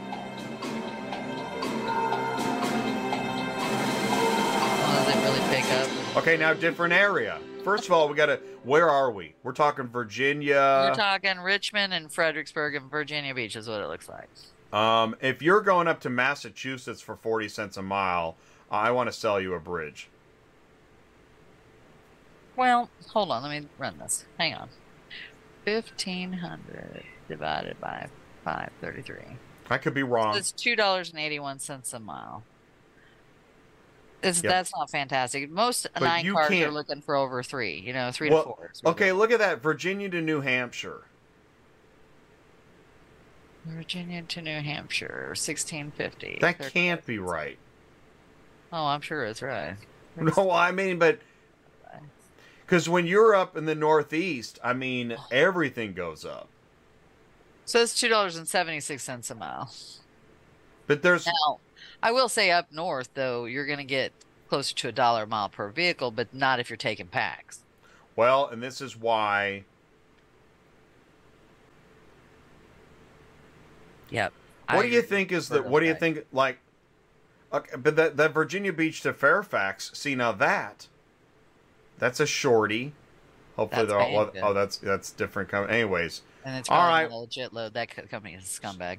Well, does it really pick up?
Okay, now different area. First of all, where are we? We're talking Virginia.
We're talking Richmond and Fredericksburg and Virginia Beach is what it looks like.
If you're going up to Massachusetts for 40 cents a mile, I want to sell you a bridge.
Well, hold on. Let me run this. Hang on. 1,500 divided by 533.
I could be wrong.
So it's $2.81 a mile. That's not fantastic. Most
But
9
you
cars are
can't-
looking for over 3. 3 to 4.
Okay, look at that. Virginia to New Hampshire.
Virginia to New Hampshire, 1650.
That can't be right.
Oh, I'm sure it's right.
No, I mean, but because when you're up in the Northeast, I mean, everything goes up.
So it's $2.76 a mile.
But there's
Now, I will say up north, though, you're going to get closer to $1 a mile per vehicle, but not if you're taking packs.
well, and this is why.
Yep.
What do you think is the? What do you think? Like, okay, but that Virginia Beach to Fairfax. See, now that's a shorty. Hopefully,
That's
they're all.
paying
Oh,
good.
that's different. Anyways,
And it's
all
probably
right.
not a legit load. That company is a scumbag.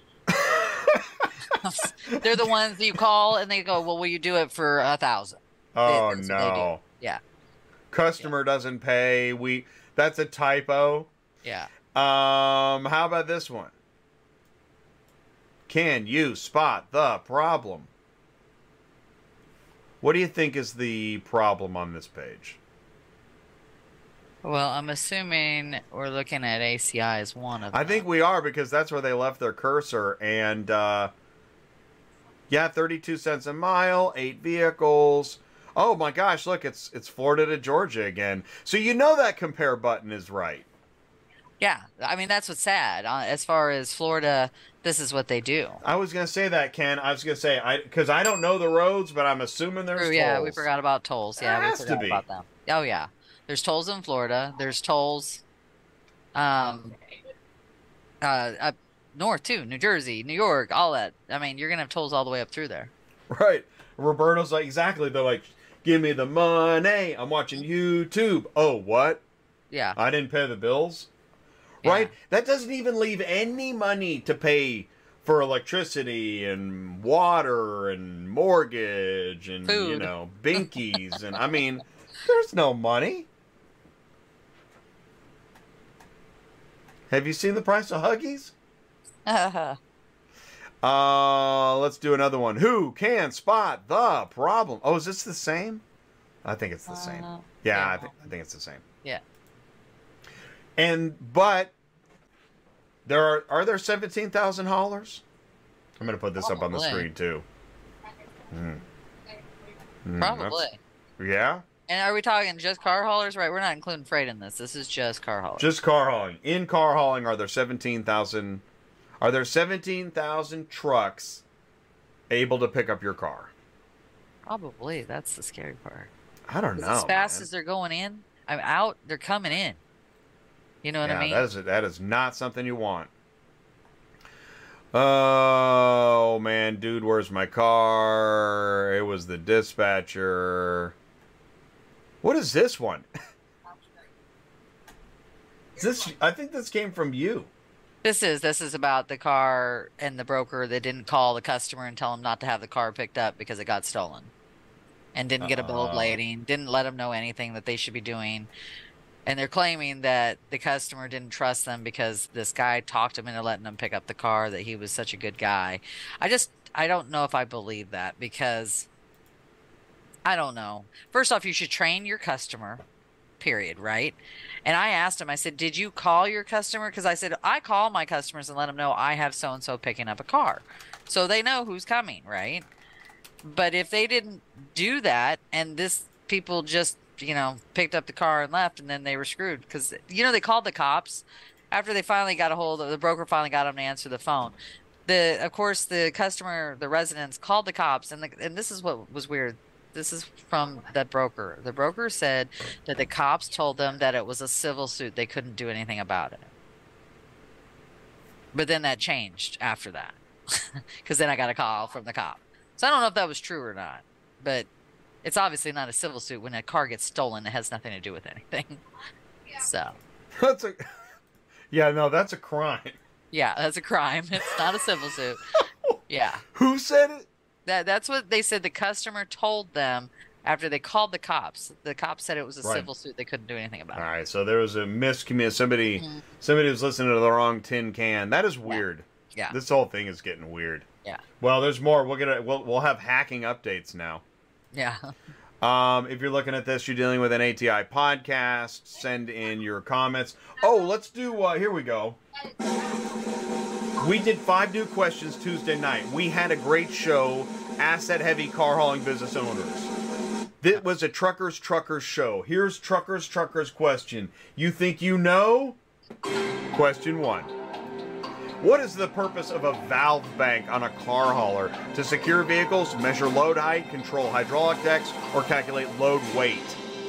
They're the ones that you call and they go, "Well, will you do it for 1,000?"
Oh
That's what they do.
no,
Yeah,
customer doesn't pay. That's a typo.
yeah.
How about this one? Can you spot the problem? What do you think is the problem on this page?
Well, I'm assuming we're looking at ACI as one of them.
I think we are because that's where they left their cursor. And, yeah, 32 cents a mile, 8 vehicles. Oh my gosh, look, it's Florida to Georgia again. So you know that compare button is right.
Yeah, I mean that's what's sad. As far as Florida, this is what they do.
I was going to say that, Ken. I was going to say, because I don't know the roads, but I'm assuming there's
True,
tolls.
yeah, we forgot about tolls. Yeah,
There
we
has to
forgot
be.
about them. Oh yeah, there's tolls in Florida. There's tolls, up north too, New Jersey, New York, all that. I mean, you're gonna have tolls all the way up through there.
Right. Roberto's like, exactly. They're like, give me the money. I'm watching YouTube. Oh, what?
Yeah,
I didn't pay the bills?
Yeah.
Right? That doesn't even leave any money to pay for electricity and water and mortgage and,
Food.
binkies. And I mean, there's no money. Have you seen the price of Huggies? Let's do another one. Who can spot the problem? Oh, is this the same? I think it's the same. Yeah,
yeah.
I think it's the same.
Yeah.
But there are there 17,000 haulers? I'm gonna put this up on the
Probably.
screen too.
Probably.
Yeah,
And are we talking just car haulers? Right, we're not including freight in this. This is just car haulers.
just car hauling. In car hauling, are there 17,000? Are there 17,000 trucks able to pick up your car?
Probably. That's the scary part.
I don't know.
As fast
man.
as they're going in, I'm out. They're coming in. You know what I mean?
that is not something you want. Oh man, dude, where's my car? It was the dispatcher. What is this one? I think this came from you.
This is about the car and the broker that didn't call the customer and tell him not to have the car picked up because it got stolen, and didn't get a bill of lading, didn't let them know anything that they should be doing. And they're claiming that the customer didn't trust them because this guy talked him into letting them pick up the car, that he was such a good guy. I don't know if I believe that because I don't know. First off, you should train your customer, period, right? And I asked him, I said, did you call your customer? Because I said, I call my customers and let them know I have so-and-so picking up a car. So they know who's coming, right? But if they didn't do that and this people just picked up the car and left, and then they were screwed because they called the cops after they finally got a hold of the broker, finally got them to answer the phone. Of course, the customer, the residents called the cops, and this is what was weird. This is from that broker. The broker said that the cops told them that it was a civil suit. They couldn't do anything about it. But then that changed after that, because then I got a call from the cop. So I don't know if that was true or not, but it's obviously not a civil suit when a car gets stolen. It has nothing to do with anything. So
That's yeah, no, that's a crime.
yeah, that's a crime. It's not a civil suit. Yeah.
Who said it?
That's what they said. The customer told them after they called the cops. The cops said it was a
Right.
civil suit. They couldn't do anything about
All
it.
right, so there was a miscommunication. Somebody was listening to the wrong tin can. That is weird.
Yeah.
This whole thing is getting weird.
Yeah.
Well, there's more. We'll have hacking updates now.
Yeah.
If you're looking at this, you're dealing with an ATI podcast. Send in your comments. Oh, let's do. Here we go. We did 5 new questions Tuesday night. We had a great show. Asset-heavy car hauling business owners. This was a truckers show. Here's truckers question. You think you know? Question 1. What is the purpose of a valve bank on a car hauler? To secure vehicles, measure load height, control hydraulic decks, or calculate load weight?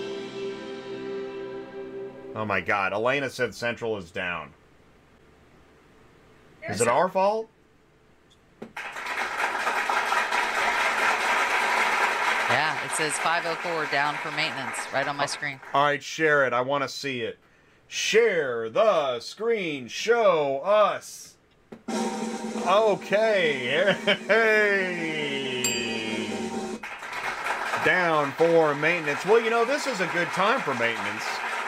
Oh my God. Elena said Central is down. Is it our fault?
Yeah. It says 504 down for maintenance right on my screen.
All right, share it. I want to see it. Share the screen. Show us. Okay. Hey. Down for maintenance. Well, you know, this is a good time for maintenance.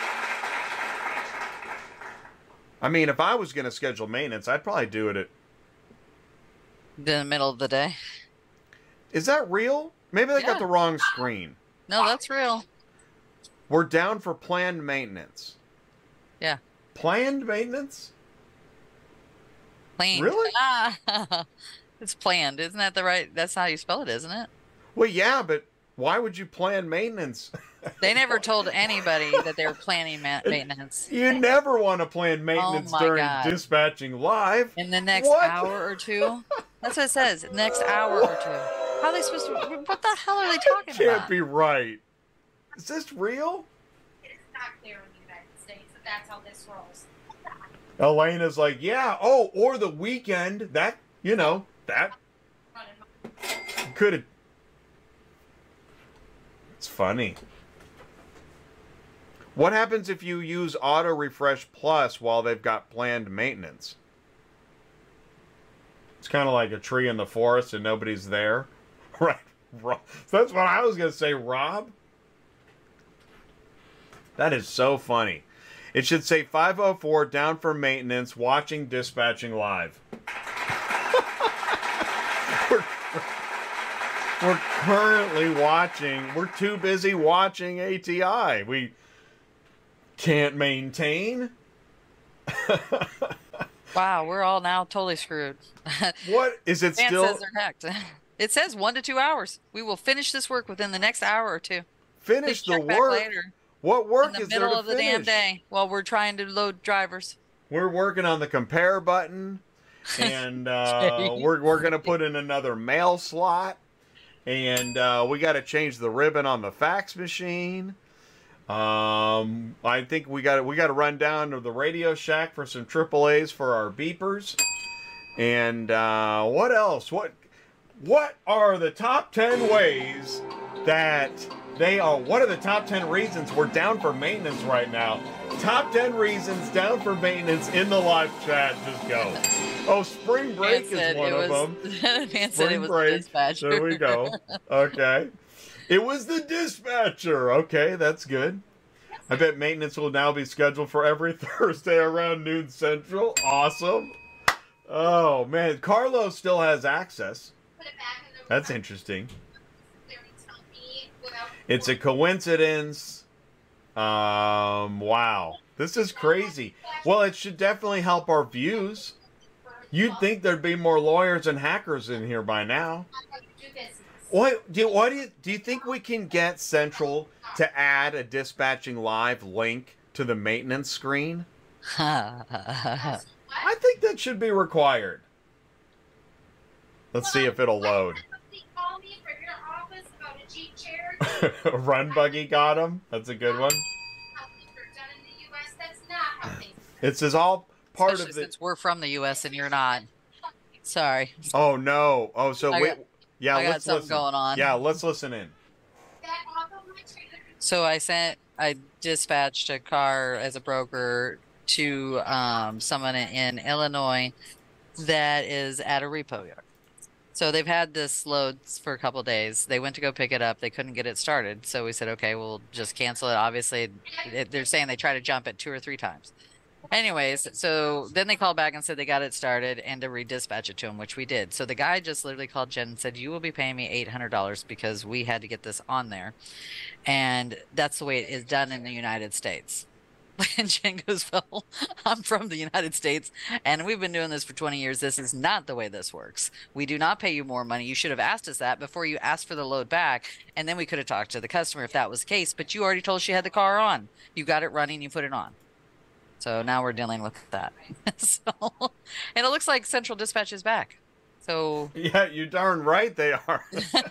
I mean, if I was going to schedule maintenance, I'd probably do it at...
In the middle of the day.
Is that real? Maybe they got
Yeah.
the wrong screen.
No, that's real.
We're down for planned maintenance.
Yeah.
Planned maintenance?
Planned.
Really?
Ah, it's planned. Isn't that the right? That's how you spell it, isn't it?
Well, yeah, but why would you plan maintenance?
They never told anybody that they were planning maintenance.
You never want to plan maintenance
my
during
God.
dispatching live.
In the next
What?
hour or two. That's what it says. Next hour or two. How are they supposed to? What the hell are they talking
Can't
about?
be right. Is this real?
It's not clear in the United States that that's how this rolls.
Elena's like, yeah, oh, or the weekend. That, you know, that could have. It's funny. What happens if you use Auto Refresh Plus while they've got planned maintenance? It's kind of like a tree in the forest and nobody's there. Right. That's what I was going to say, Rob. That is so funny. It should say 504 down for maintenance, watching dispatching live. We're currently watching. We're too busy watching ATI. We can't maintain.
Wow, we're all now totally screwed.
What is it
Dan
still?
says they're hacked. It says 1 to 2 hours. We will finish this work within the next hour or two.
Finish
Please
the
check back
work.
later.
What work
In the
is there
middle
to
of the damn
finish?
day while we're trying to load drivers.
We're working on the compare button, and we're going to put in another mail slot, and we got to change the ribbon on the fax machine. I think we got to run down to the Radio Shack for some AAAs for our beepers, and what else? What are the top 10 ways that they are? What are the top 10 reasons we're down for maintenance right now? Top 10 reasons down for maintenance in the live chat. Just go. Oh, spring break is one of them.
Man said it
Spring
was
break.
the dispatcher.
There we go. Okay. It was the dispatcher. Okay, that's good. I bet maintenance will now be scheduled for every Thursday around noon central. Awesome. Oh, man. Carlos still has access.
Put it back in the
That's interesting.
clearance company without
It's a coincidence. Wow. This is crazy. Well, it should definitely help our views. You'd think there'd be more lawyers and hackers in here by now.
do business.
Do you think we can get Central to add a dispatching live link to the maintenance screen? I think that should be required. Let's see if it'll load.
Somebody call me from your office about a Jeep Cherokee.
Run buggy got him. That's a good one.
How things are done in the U.S. That's not how things are.
It's is all part
Especially
of the.
since we're from the U.S. and you're not. Sorry.
Oh no! Oh, so
I
wait.
got-
Yeah,
I got
let's
something
listen.
going on.
Yeah, let's listen in.
That off of my trailer.
So I dispatched a car as a broker to someone in Illinois that is at a repo yard. So they've had this load for a couple of days. They went to go pick it up. They couldn't get it started. So we said, okay, we'll just cancel it. Obviously, they're saying they try to jump it 2 or 3 times. Anyways, so then they called back and said they got it started and to redispatch it to him, which we did. So the guy just literally called Jen and said, you will be paying me $800 because we had to get this on there. And that's the way it is done in the United States. And Jen goes, well, I'm from the United States and we've been doing this for 20 years. This is not the way this works. We do not pay you more money. You should have asked us that before you asked for the load back. And then we could have talked to the customer if that was the case. But you already told us you had the car on. You got it running. You put it on. So now we're dealing with that. And it looks like Central Dispatch is back. So
Yeah, you darn right they are.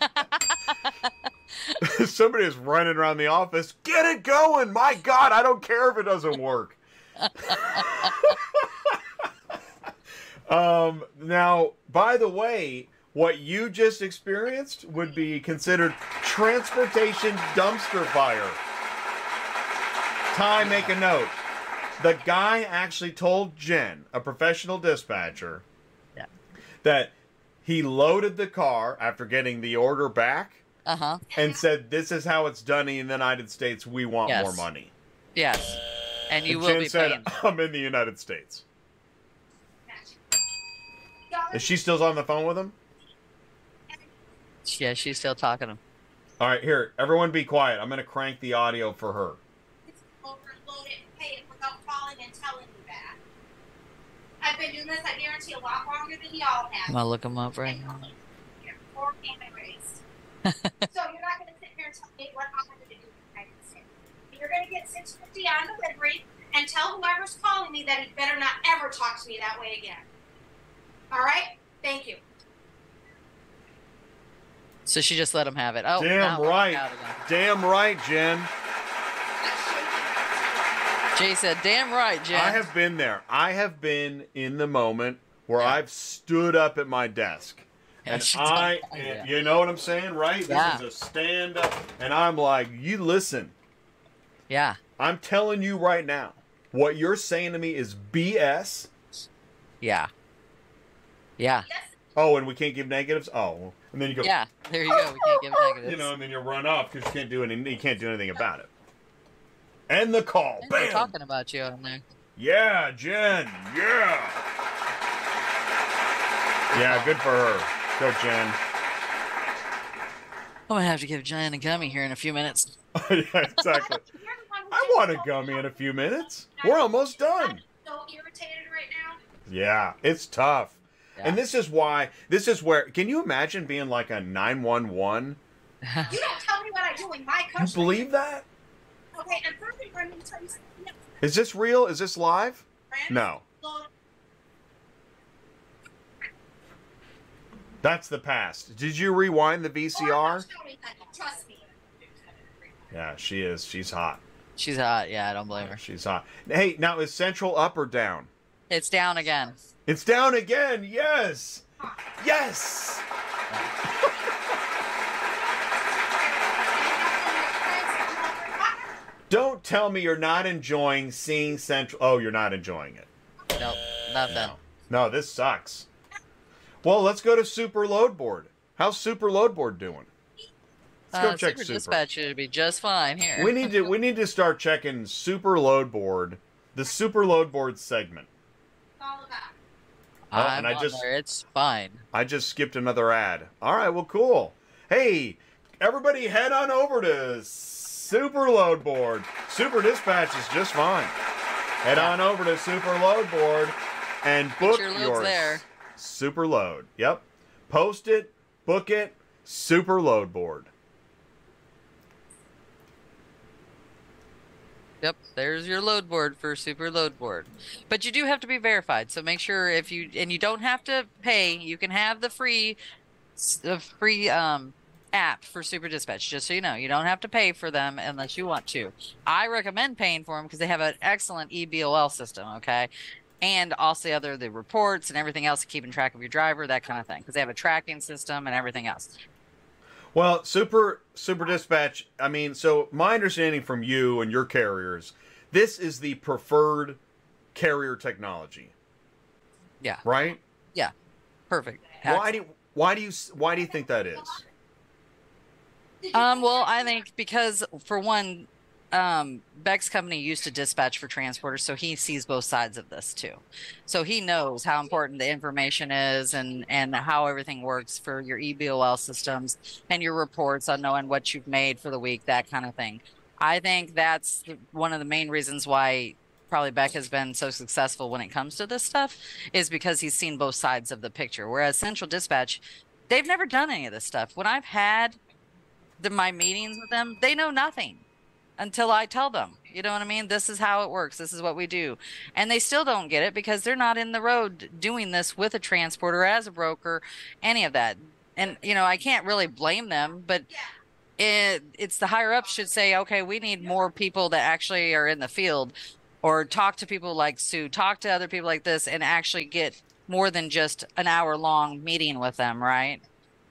Somebody is running around the office. Get it going! My God, I don't care if it doesn't work. Now, by the way, what you just experienced would be considered transportation dumpster fire. Ty, make a note. The guy actually told Jen, a professional dispatcher,
yeah.
that he loaded the car after getting the order back and said, this is how it's done in the United States. We want
Yes.
more money.
Yes. And you
And
will
Jen
be
said,
paying.
I'm in the United States. Is she still on the phone with him?
Yeah, she's still talking to him.
All right, here, everyone be quiet. I'm going to crank the audio for her.
Overload it and pay it without calling and telling you that. I've been doing this, I guarantee, a lot longer than y'all
I'm
have.
going to look him up right now.
Or payment raised. So you're not going to sit here and tell me what I'm going to do in the United States. You're going to get $6.50 on delivery and tell whoever's calling me that he better not ever talk to me that way again. All right? Thank you.
So she just let him have it. Oh,
Damn
now we're
right.
out again.
Damn right, Jen.
Jay said, damn right, Jen.
I have been there. I have been in the moment where
Yeah.
I've stood up at my desk.
Yeah,
And
she's
and you know what I'm saying, right?
Yeah.
This is a stand up. And I'm like, you listen.
Yeah.
I'm telling you right now, what you're saying to me is BS.
Yeah. Yeah.
Yes.
Oh, and we can't give negatives? Oh. And then you go,
Yeah. There you go. We can't give negatives.
you know, and then you run off because you can't do anything about it. End the call.
And they're
Bam.
talking about you on there.
Yeah, Jen. Yeah. Yeah, good for her. Go, Jen.
I'm going to have to give Jen a gummy here in a few minutes.
Yeah, exactly. I want a gummy in a few minutes. We're almost done.
I'm so irritated right now.
Yeah, it's tough.
Yeah.
And this is where, can you imagine being like a 911?
You don't tell me what I do in my
You
country.
believe that?
Okay, and first I'm going to tell you something else.
Is this real? Is this live?
Friends,
No.
load-
That's the past. Did you rewind the
Or
VCR?
don't tell me that. Trust me.
Yeah, she is. She's hot.
She's hot. Yeah, I don't blame her.
She's hot. Hey, now is Central up or down?
It's down again.
It's down again. Yes. Yes. Don't tell me you're not enjoying seeing Central. Oh, you're not enjoying it.
Nope. Nothing.
No, this sucks. Well, let's go to Super Load Board. How's Super Load Board doing? Let's go check
Super
Super.
Dispatch should be just fine here.
We need to start checking Super Load Board, the Super Load Board segment.
It's all about.
I'm
and I
on
just-
there. It's fine.
I just skipped another ad. All right, well, cool. Hey, everybody, head on over to Super Load Board. Super Dispatch is just fine. Head on over to Super Load Board and book
your loads
yours.
there.
Super Load. Yep. Post it, book it. Super Load Board.
Yep, there's your load board for Super Load Board. But you do have to be verified, so make sure you don't have to pay. You can have the free app for Super Dispatch, just so you know. You don't have to pay for them unless you want to. I recommend paying for them because they have an excellent EBOL system, okay? And also the reports and everything else, keeping track of your driver, that kind of thing, because they have a tracking system and everything else.
Well, Super Dispatch, I mean, so my understanding from you and your carriers, this is the preferred carrier technology.
Yeah.
Right?
Yeah. Perfect.
Why do you think that is?
Well, I think because for one, Beck's company used to dispatch for transporters, so he sees both sides of this too. So he knows how important the information is and how everything works for your EBOL systems and your reports on knowing what you've made for the week, that kind of thing. I think that's one of the main reasons why probably Beck has been so successful when it comes to this stuff, is because he's seen both sides of the picture. Whereas Central Dispatch, they've never done any of this stuff. When I've had my meetings with them, they know nothing until I tell them. You know what I mean? This is how it works. This is what we do. And they still don't get it because they're not in the road doing this with a transporter, as a broker, any of that. And, I can't really blame them, but it's the higher ups should say, okay, we need more people that actually are in the field, or talk to people like Sue, talk to other people like this, and actually get more than just an hour-long meeting with them, right?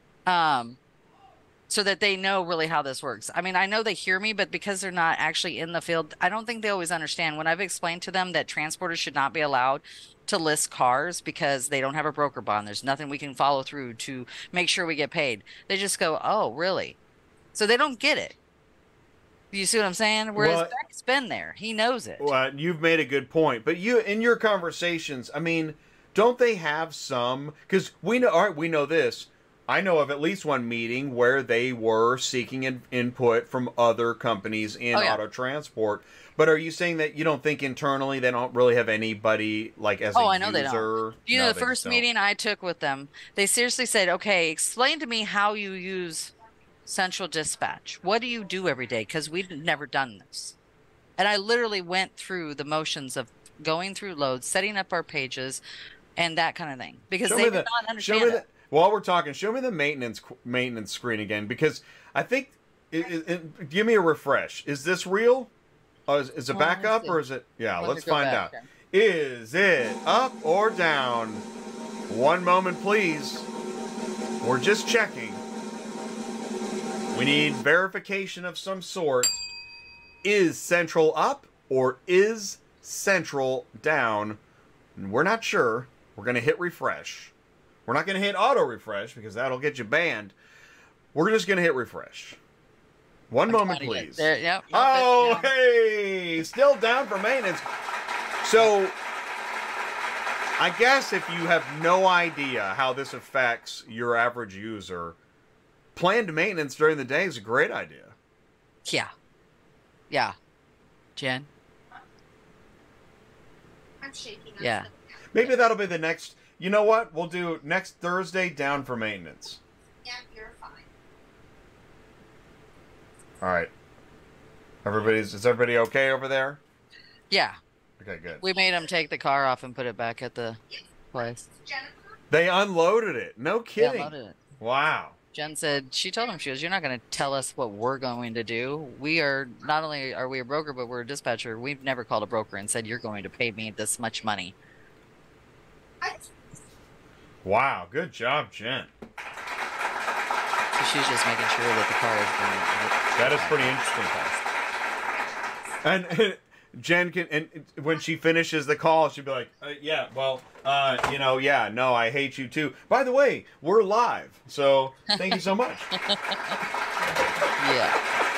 So that they know really how this works. I mean, I know they hear me, but because they're not actually in the field, I don't think they always understand. When I've explained to them that transporters should not be allowed to list cars because they don't have a broker bond, there's nothing we can follow through to make sure we get paid, they just go, oh, really? So they don't get it. You see what I'm saying? Whereas Beck's been there. He knows it.
Well, you've made a good point. But you, in your conversations, I mean, don't they have some... Because we know this. I know of at least one meeting where they were seeking input from other companies in auto transport. But are you saying that you don't think internally they don't really have anybody like as a user?
I know they don't. The first meeting I took with them, they seriously said, okay, explain to me how you use Central Dispatch. What do you do every day? Because we've never done this. And I literally went through the motions of going through loads, setting up our pages, and that kind of thing. Because they did not understand it.
While we're talking, show me the maintenance screen again, because I think give me a refresh. Is this real? Is it back up or is it? Yeah, let's find out. Okay. Is it up or down? One moment, please. We're just checking. We need verification of some sort. Is Central up or is Central down? We're not sure. We're going to hit refresh. We're not going to hit auto refresh because that'll get you banned. We're just going to hit refresh. One moment, please.
Yep,
hey! Still down for maintenance. So, I guess if you have no idea how this affects your average user, planned maintenance during the day is a great idea.
Yeah. Jen?
I'm shaking.
Yeah.
Maybe that'll be the next... You know what? We'll do next Thursday, down for maintenance.
Yeah, you're fine.
All right. Is everybody okay over there?
Yeah.
Okay, good.
We made them take the car off and put it back at the place.
Jennifer?
They unloaded it. No kidding.
They unloaded it.
Wow.
Jen said, she told him, you're not going to tell us what we're going to do. We are, not only are we a broker, but we're a dispatcher. We've never called a broker and said, you're going to pay me this much money.
Wow, good job, Jen.
So she's just making sure that the car is going
That is pretty interesting. And Jen can, and when she finishes the call, she'll be like, yeah, well, no, I hate you too. By the way, we're live, so thank you so much.
Yeah.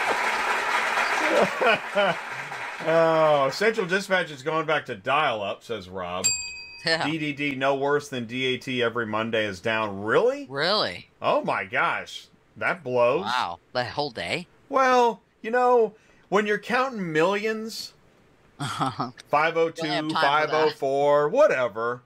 Oh, Central Dispatch is going back to dial-up, says Rob.
Yeah.
DDD no worse than DAT every Monday is down. Really?
Really?
Oh my gosh. That blows.
Wow. The whole day?
Well, when you're counting millions, 502, 504, whatever.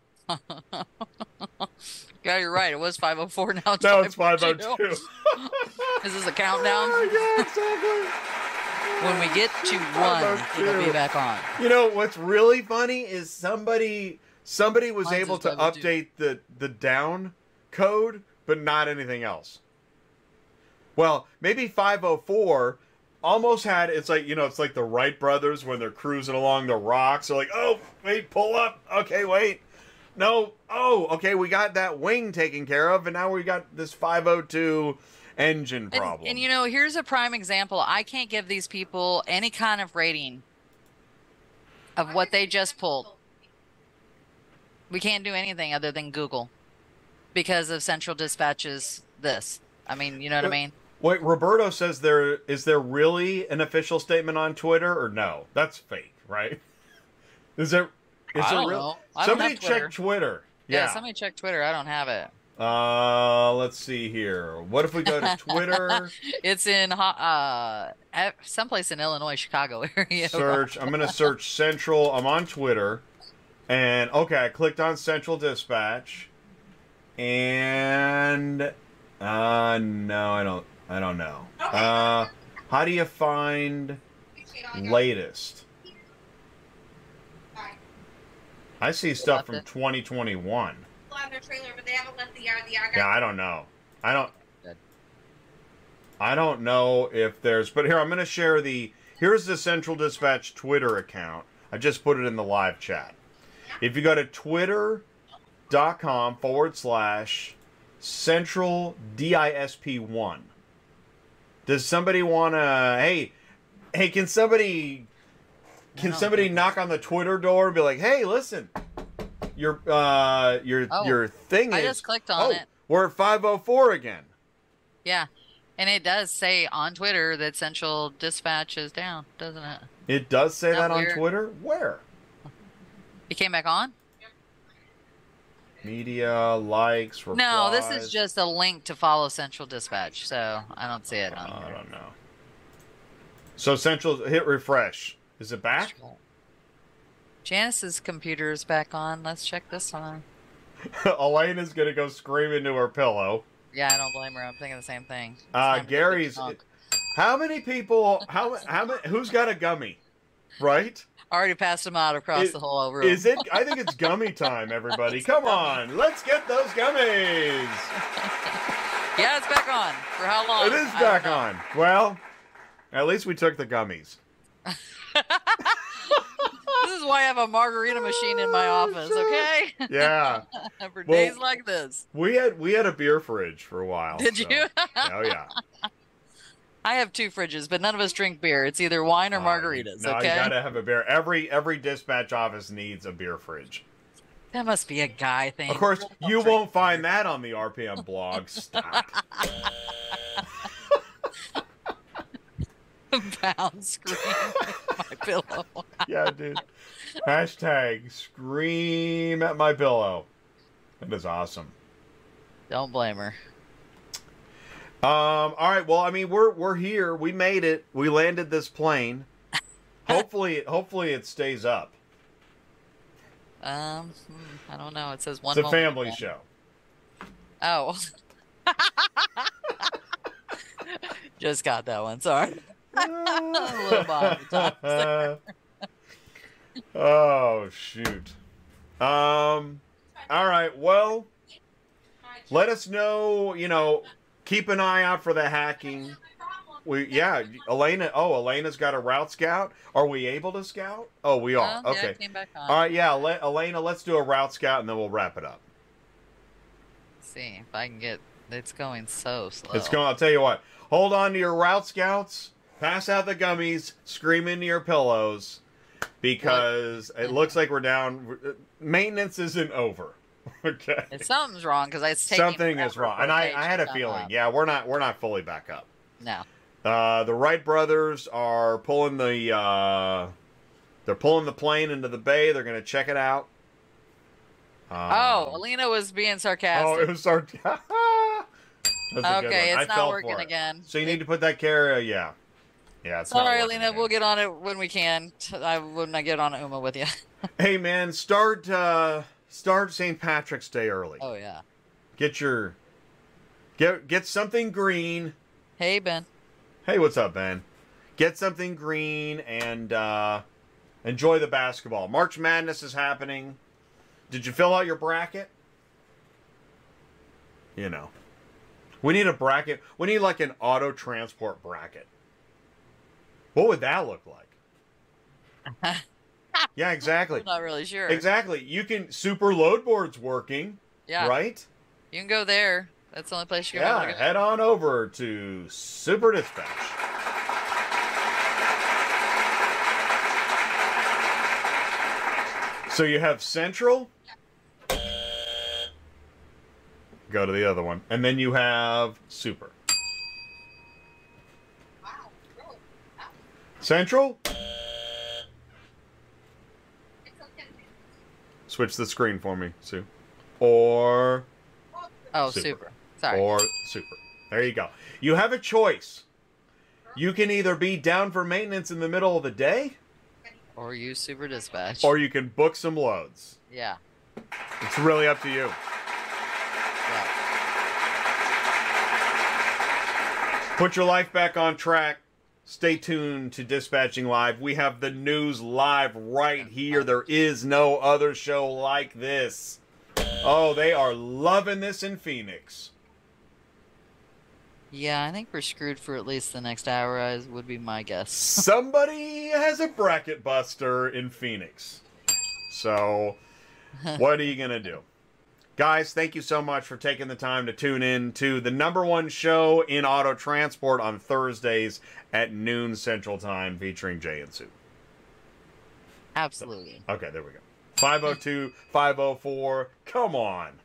Yeah, you're right. It was 504. Now
it's 502.
Is this a countdown?
Yeah, exactly.
When we get to one, it'll be back on.
You know what's really funny is somebody was
Mine's
able
is
to
502.
update the down code, but not anything else. Well, maybe 504 almost had, it's like, you know, it's like the Wright brothers when they're cruising along the rocks. They're like, oh, wait, pull up. Okay, wait. No. Oh, okay, we got that wing taken care of, and now we got this 502 engine problem.
And you know, here's a prime example. I can't give these people any kind of rating of what they just pulled. We can't do anything other than Google because of Central Dispatch's this. I mean, you know what I mean?
Wait, Roberto says is there really an official statement on Twitter or no? That's fake, right? Is there
I don't
real?
know. I don't
Somebody
have Twitter.
check Twitter.
Yeah, somebody check Twitter. I don't have it.
Let's see here. What if we go to Twitter?
It's in someplace in Illinois, Chicago area.
Search. I'm gonna search Central. I'm on Twitter, and okay, I clicked on Central Dispatch, and no, I don't know. How do you find latest? I see stuff from 2021.
On their trailer, but they haven't left the yard. The yard
Yeah, I don't know. I don't know if there's, but here I'm going to share here's the Central Dispatch Twitter account. I just put it in the live chat. If you go to twitter.com/Central DISP1. Does somebody want to, hey, can somebody knock on the Twitter door and be like, hey, listen, your thing
I
is,
just clicked on it.
We're at 504 again.
Yeah. And it does say on Twitter that Central Dispatch is down, doesn't it?
It does say
Isn't
that
that
on
weird?
Twitter? Where?
It came back on?
Media, likes, replies.
No, this is just a link to follow Central Dispatch, so I don't see it on
I
here.
don't know. So Central, hit refresh. Is it back?
Janice's computer is back on. Let's check this one.
Elena's going to go scream into her pillow.
Yeah, I don't blame her. I'm thinking the same thing. It's time to
Gary's...
talk.
How many people... How many, who's got a gummy? Right?
Already passed them out across the whole room.
Is it? I think it's gummy time, everybody. Come on. Let's get those gummies.
Yeah, it's back on. For how long?
It is back on. Well, at least we took the gummies.
This is why I have a margarita machine in my office, okay?
Yeah.
For
Well,
days like this.
We had a beer fridge for a while.
Did
so-
you?
Oh, yeah.
I have 2 fridges, but none of us drink beer. It's either wine or margaritas,
No,
okay?
you gotta have a beer. Every dispatch office needs a beer fridge.
That must be a guy thing.
Of course, you won't find that on the RPM blog. Stop.
Pound scream at my pillow.
Yeah, dude. Hashtag scream at my pillow. That is awesome.
Don't blame her.
All right. Well, I mean, we're here. We made it. We landed this plane. Hopefully it stays up.
I don't know. It says one.
It's a
moment
family
ago.
show.
Oh. Just got that one. Sorry. A little behind the times there.
Oh shoot. All right. Well, let us know. You know, keep an eye out for the hacking. Elena's got a route scout. Are we able to scout? Oh, we are.
Yeah,
Okay.
it came back on.
All right. Yeah, Elena, let's do a route scout and then we'll wrap it up.
Let's see if I can get. It's going so slow.
It's going. I'll tell you what. Hold on to your route scouts. Pass out the gummies. Scream into your pillows, because it looks like we're down. Maintenance isn't over. Okay.
Something's wrong because it's taking
Something is
forever
wrong,
for
and
the
I
page
had
to
a
come
feeling.
up.
Yeah, we're not fully back up.
No.
The Wright brothers are pulling the plane into the bay. They're going to check it out.
Alina was being sarcastic.
Oh, it was sarcastic.
Okay, it's not working again.
So you need to put that carrier. Yeah, it's not
Sorry,
working
Alina.
again.
We'll get on it when we can. I wouldn't get on Uma with you.
Hey man, start St. Patrick's Day early.
Oh yeah.
Get something green.
Hey Ben.
Hey, what's up, Ben? get something green, and enjoy the basketball. March Madness is happening. Did you fill out your bracket? You know. We need a bracket. We need like an auto transport bracket. What would that look like? Yeah, exactly.
I'm not really sure.
Exactly. You can Super Load Board's working.
Yeah.
Right?
You can go there. That's the only place you're
Yeah,
going to go.
head on over to Super Dispatch. So you have Central. Go to the other one. And then you have Super. Central. Switch the screen for me, Sue. Or
Oh,
Super.
super. Sorry.
Or Super. There you go. You have a choice. You can either be down for maintenance in the middle of the day,
Or use Super Dispatch.
or you can book some loads.
Yeah.
It's really up to you.
Yeah.
Put your life back on track. Stay tuned to Dispatching Live. We have the news live right here. There is no other show like this. Oh, they are loving this in Phoenix.
Yeah, I think we're screwed for at least the next hour, would be my guess.
Somebody has a bracket buster in Phoenix. So, what are you going to do? Guys, thank you so much for taking the time to tune in to the #1 show in auto transport on Thursdays at noon Central Time, featuring Jay and Sue.
Absolutely.
Okay, there we go. 502, 504. Come on.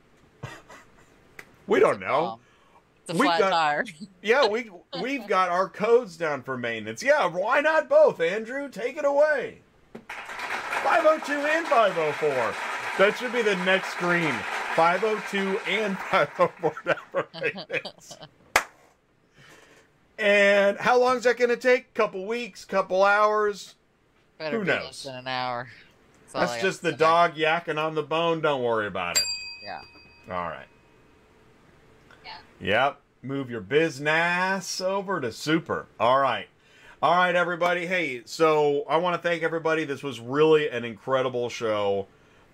We don't know.
It's a
We've
flat
got-
tire.
Yeah, we've got our codes down for maintenance. Yeah, why not both, Andrew? Take it away. 502 and 504. That should be the next screen. 502 and 504 down for maintenance. And how long is that going to take? Couple weeks, couple hours?
Better
Who
be
knows?
less than an hour. all I
That's
got
just
to
the
say.
dog yakking on the bone. Don't worry about it.
Yeah.
All right. Yep. Move your business over to Super. All right. All right, everybody. Hey, so I want to thank everybody. This was really an incredible show,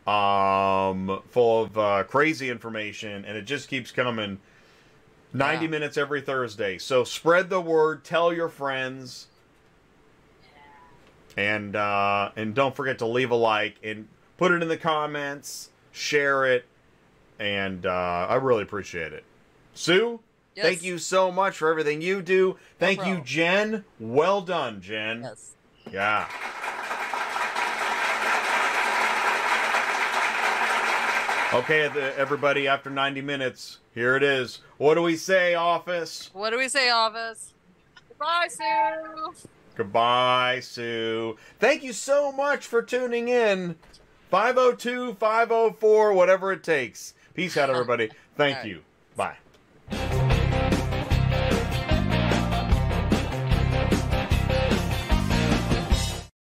full of crazy information, and it just keeps coming. 90
Yeah.
minutes every Thursday. So spread the word. Tell your friends. And don't forget to leave a like and put it in the comments. Share it. And I really appreciate it. Sue,
Yes.
thank you so much for everything you do. Thank you,
problem.
Jen. Well done, Jen.
Yes.
Yeah. Okay, everybody, after 90 minutes, here it is. What do we say, office?
What do we say, office? Goodbye, Sue.
Goodbye, Sue. Thank you so much for tuning in. 502, 504, whatever it takes. Peace out, everybody. Thank
All right.
you.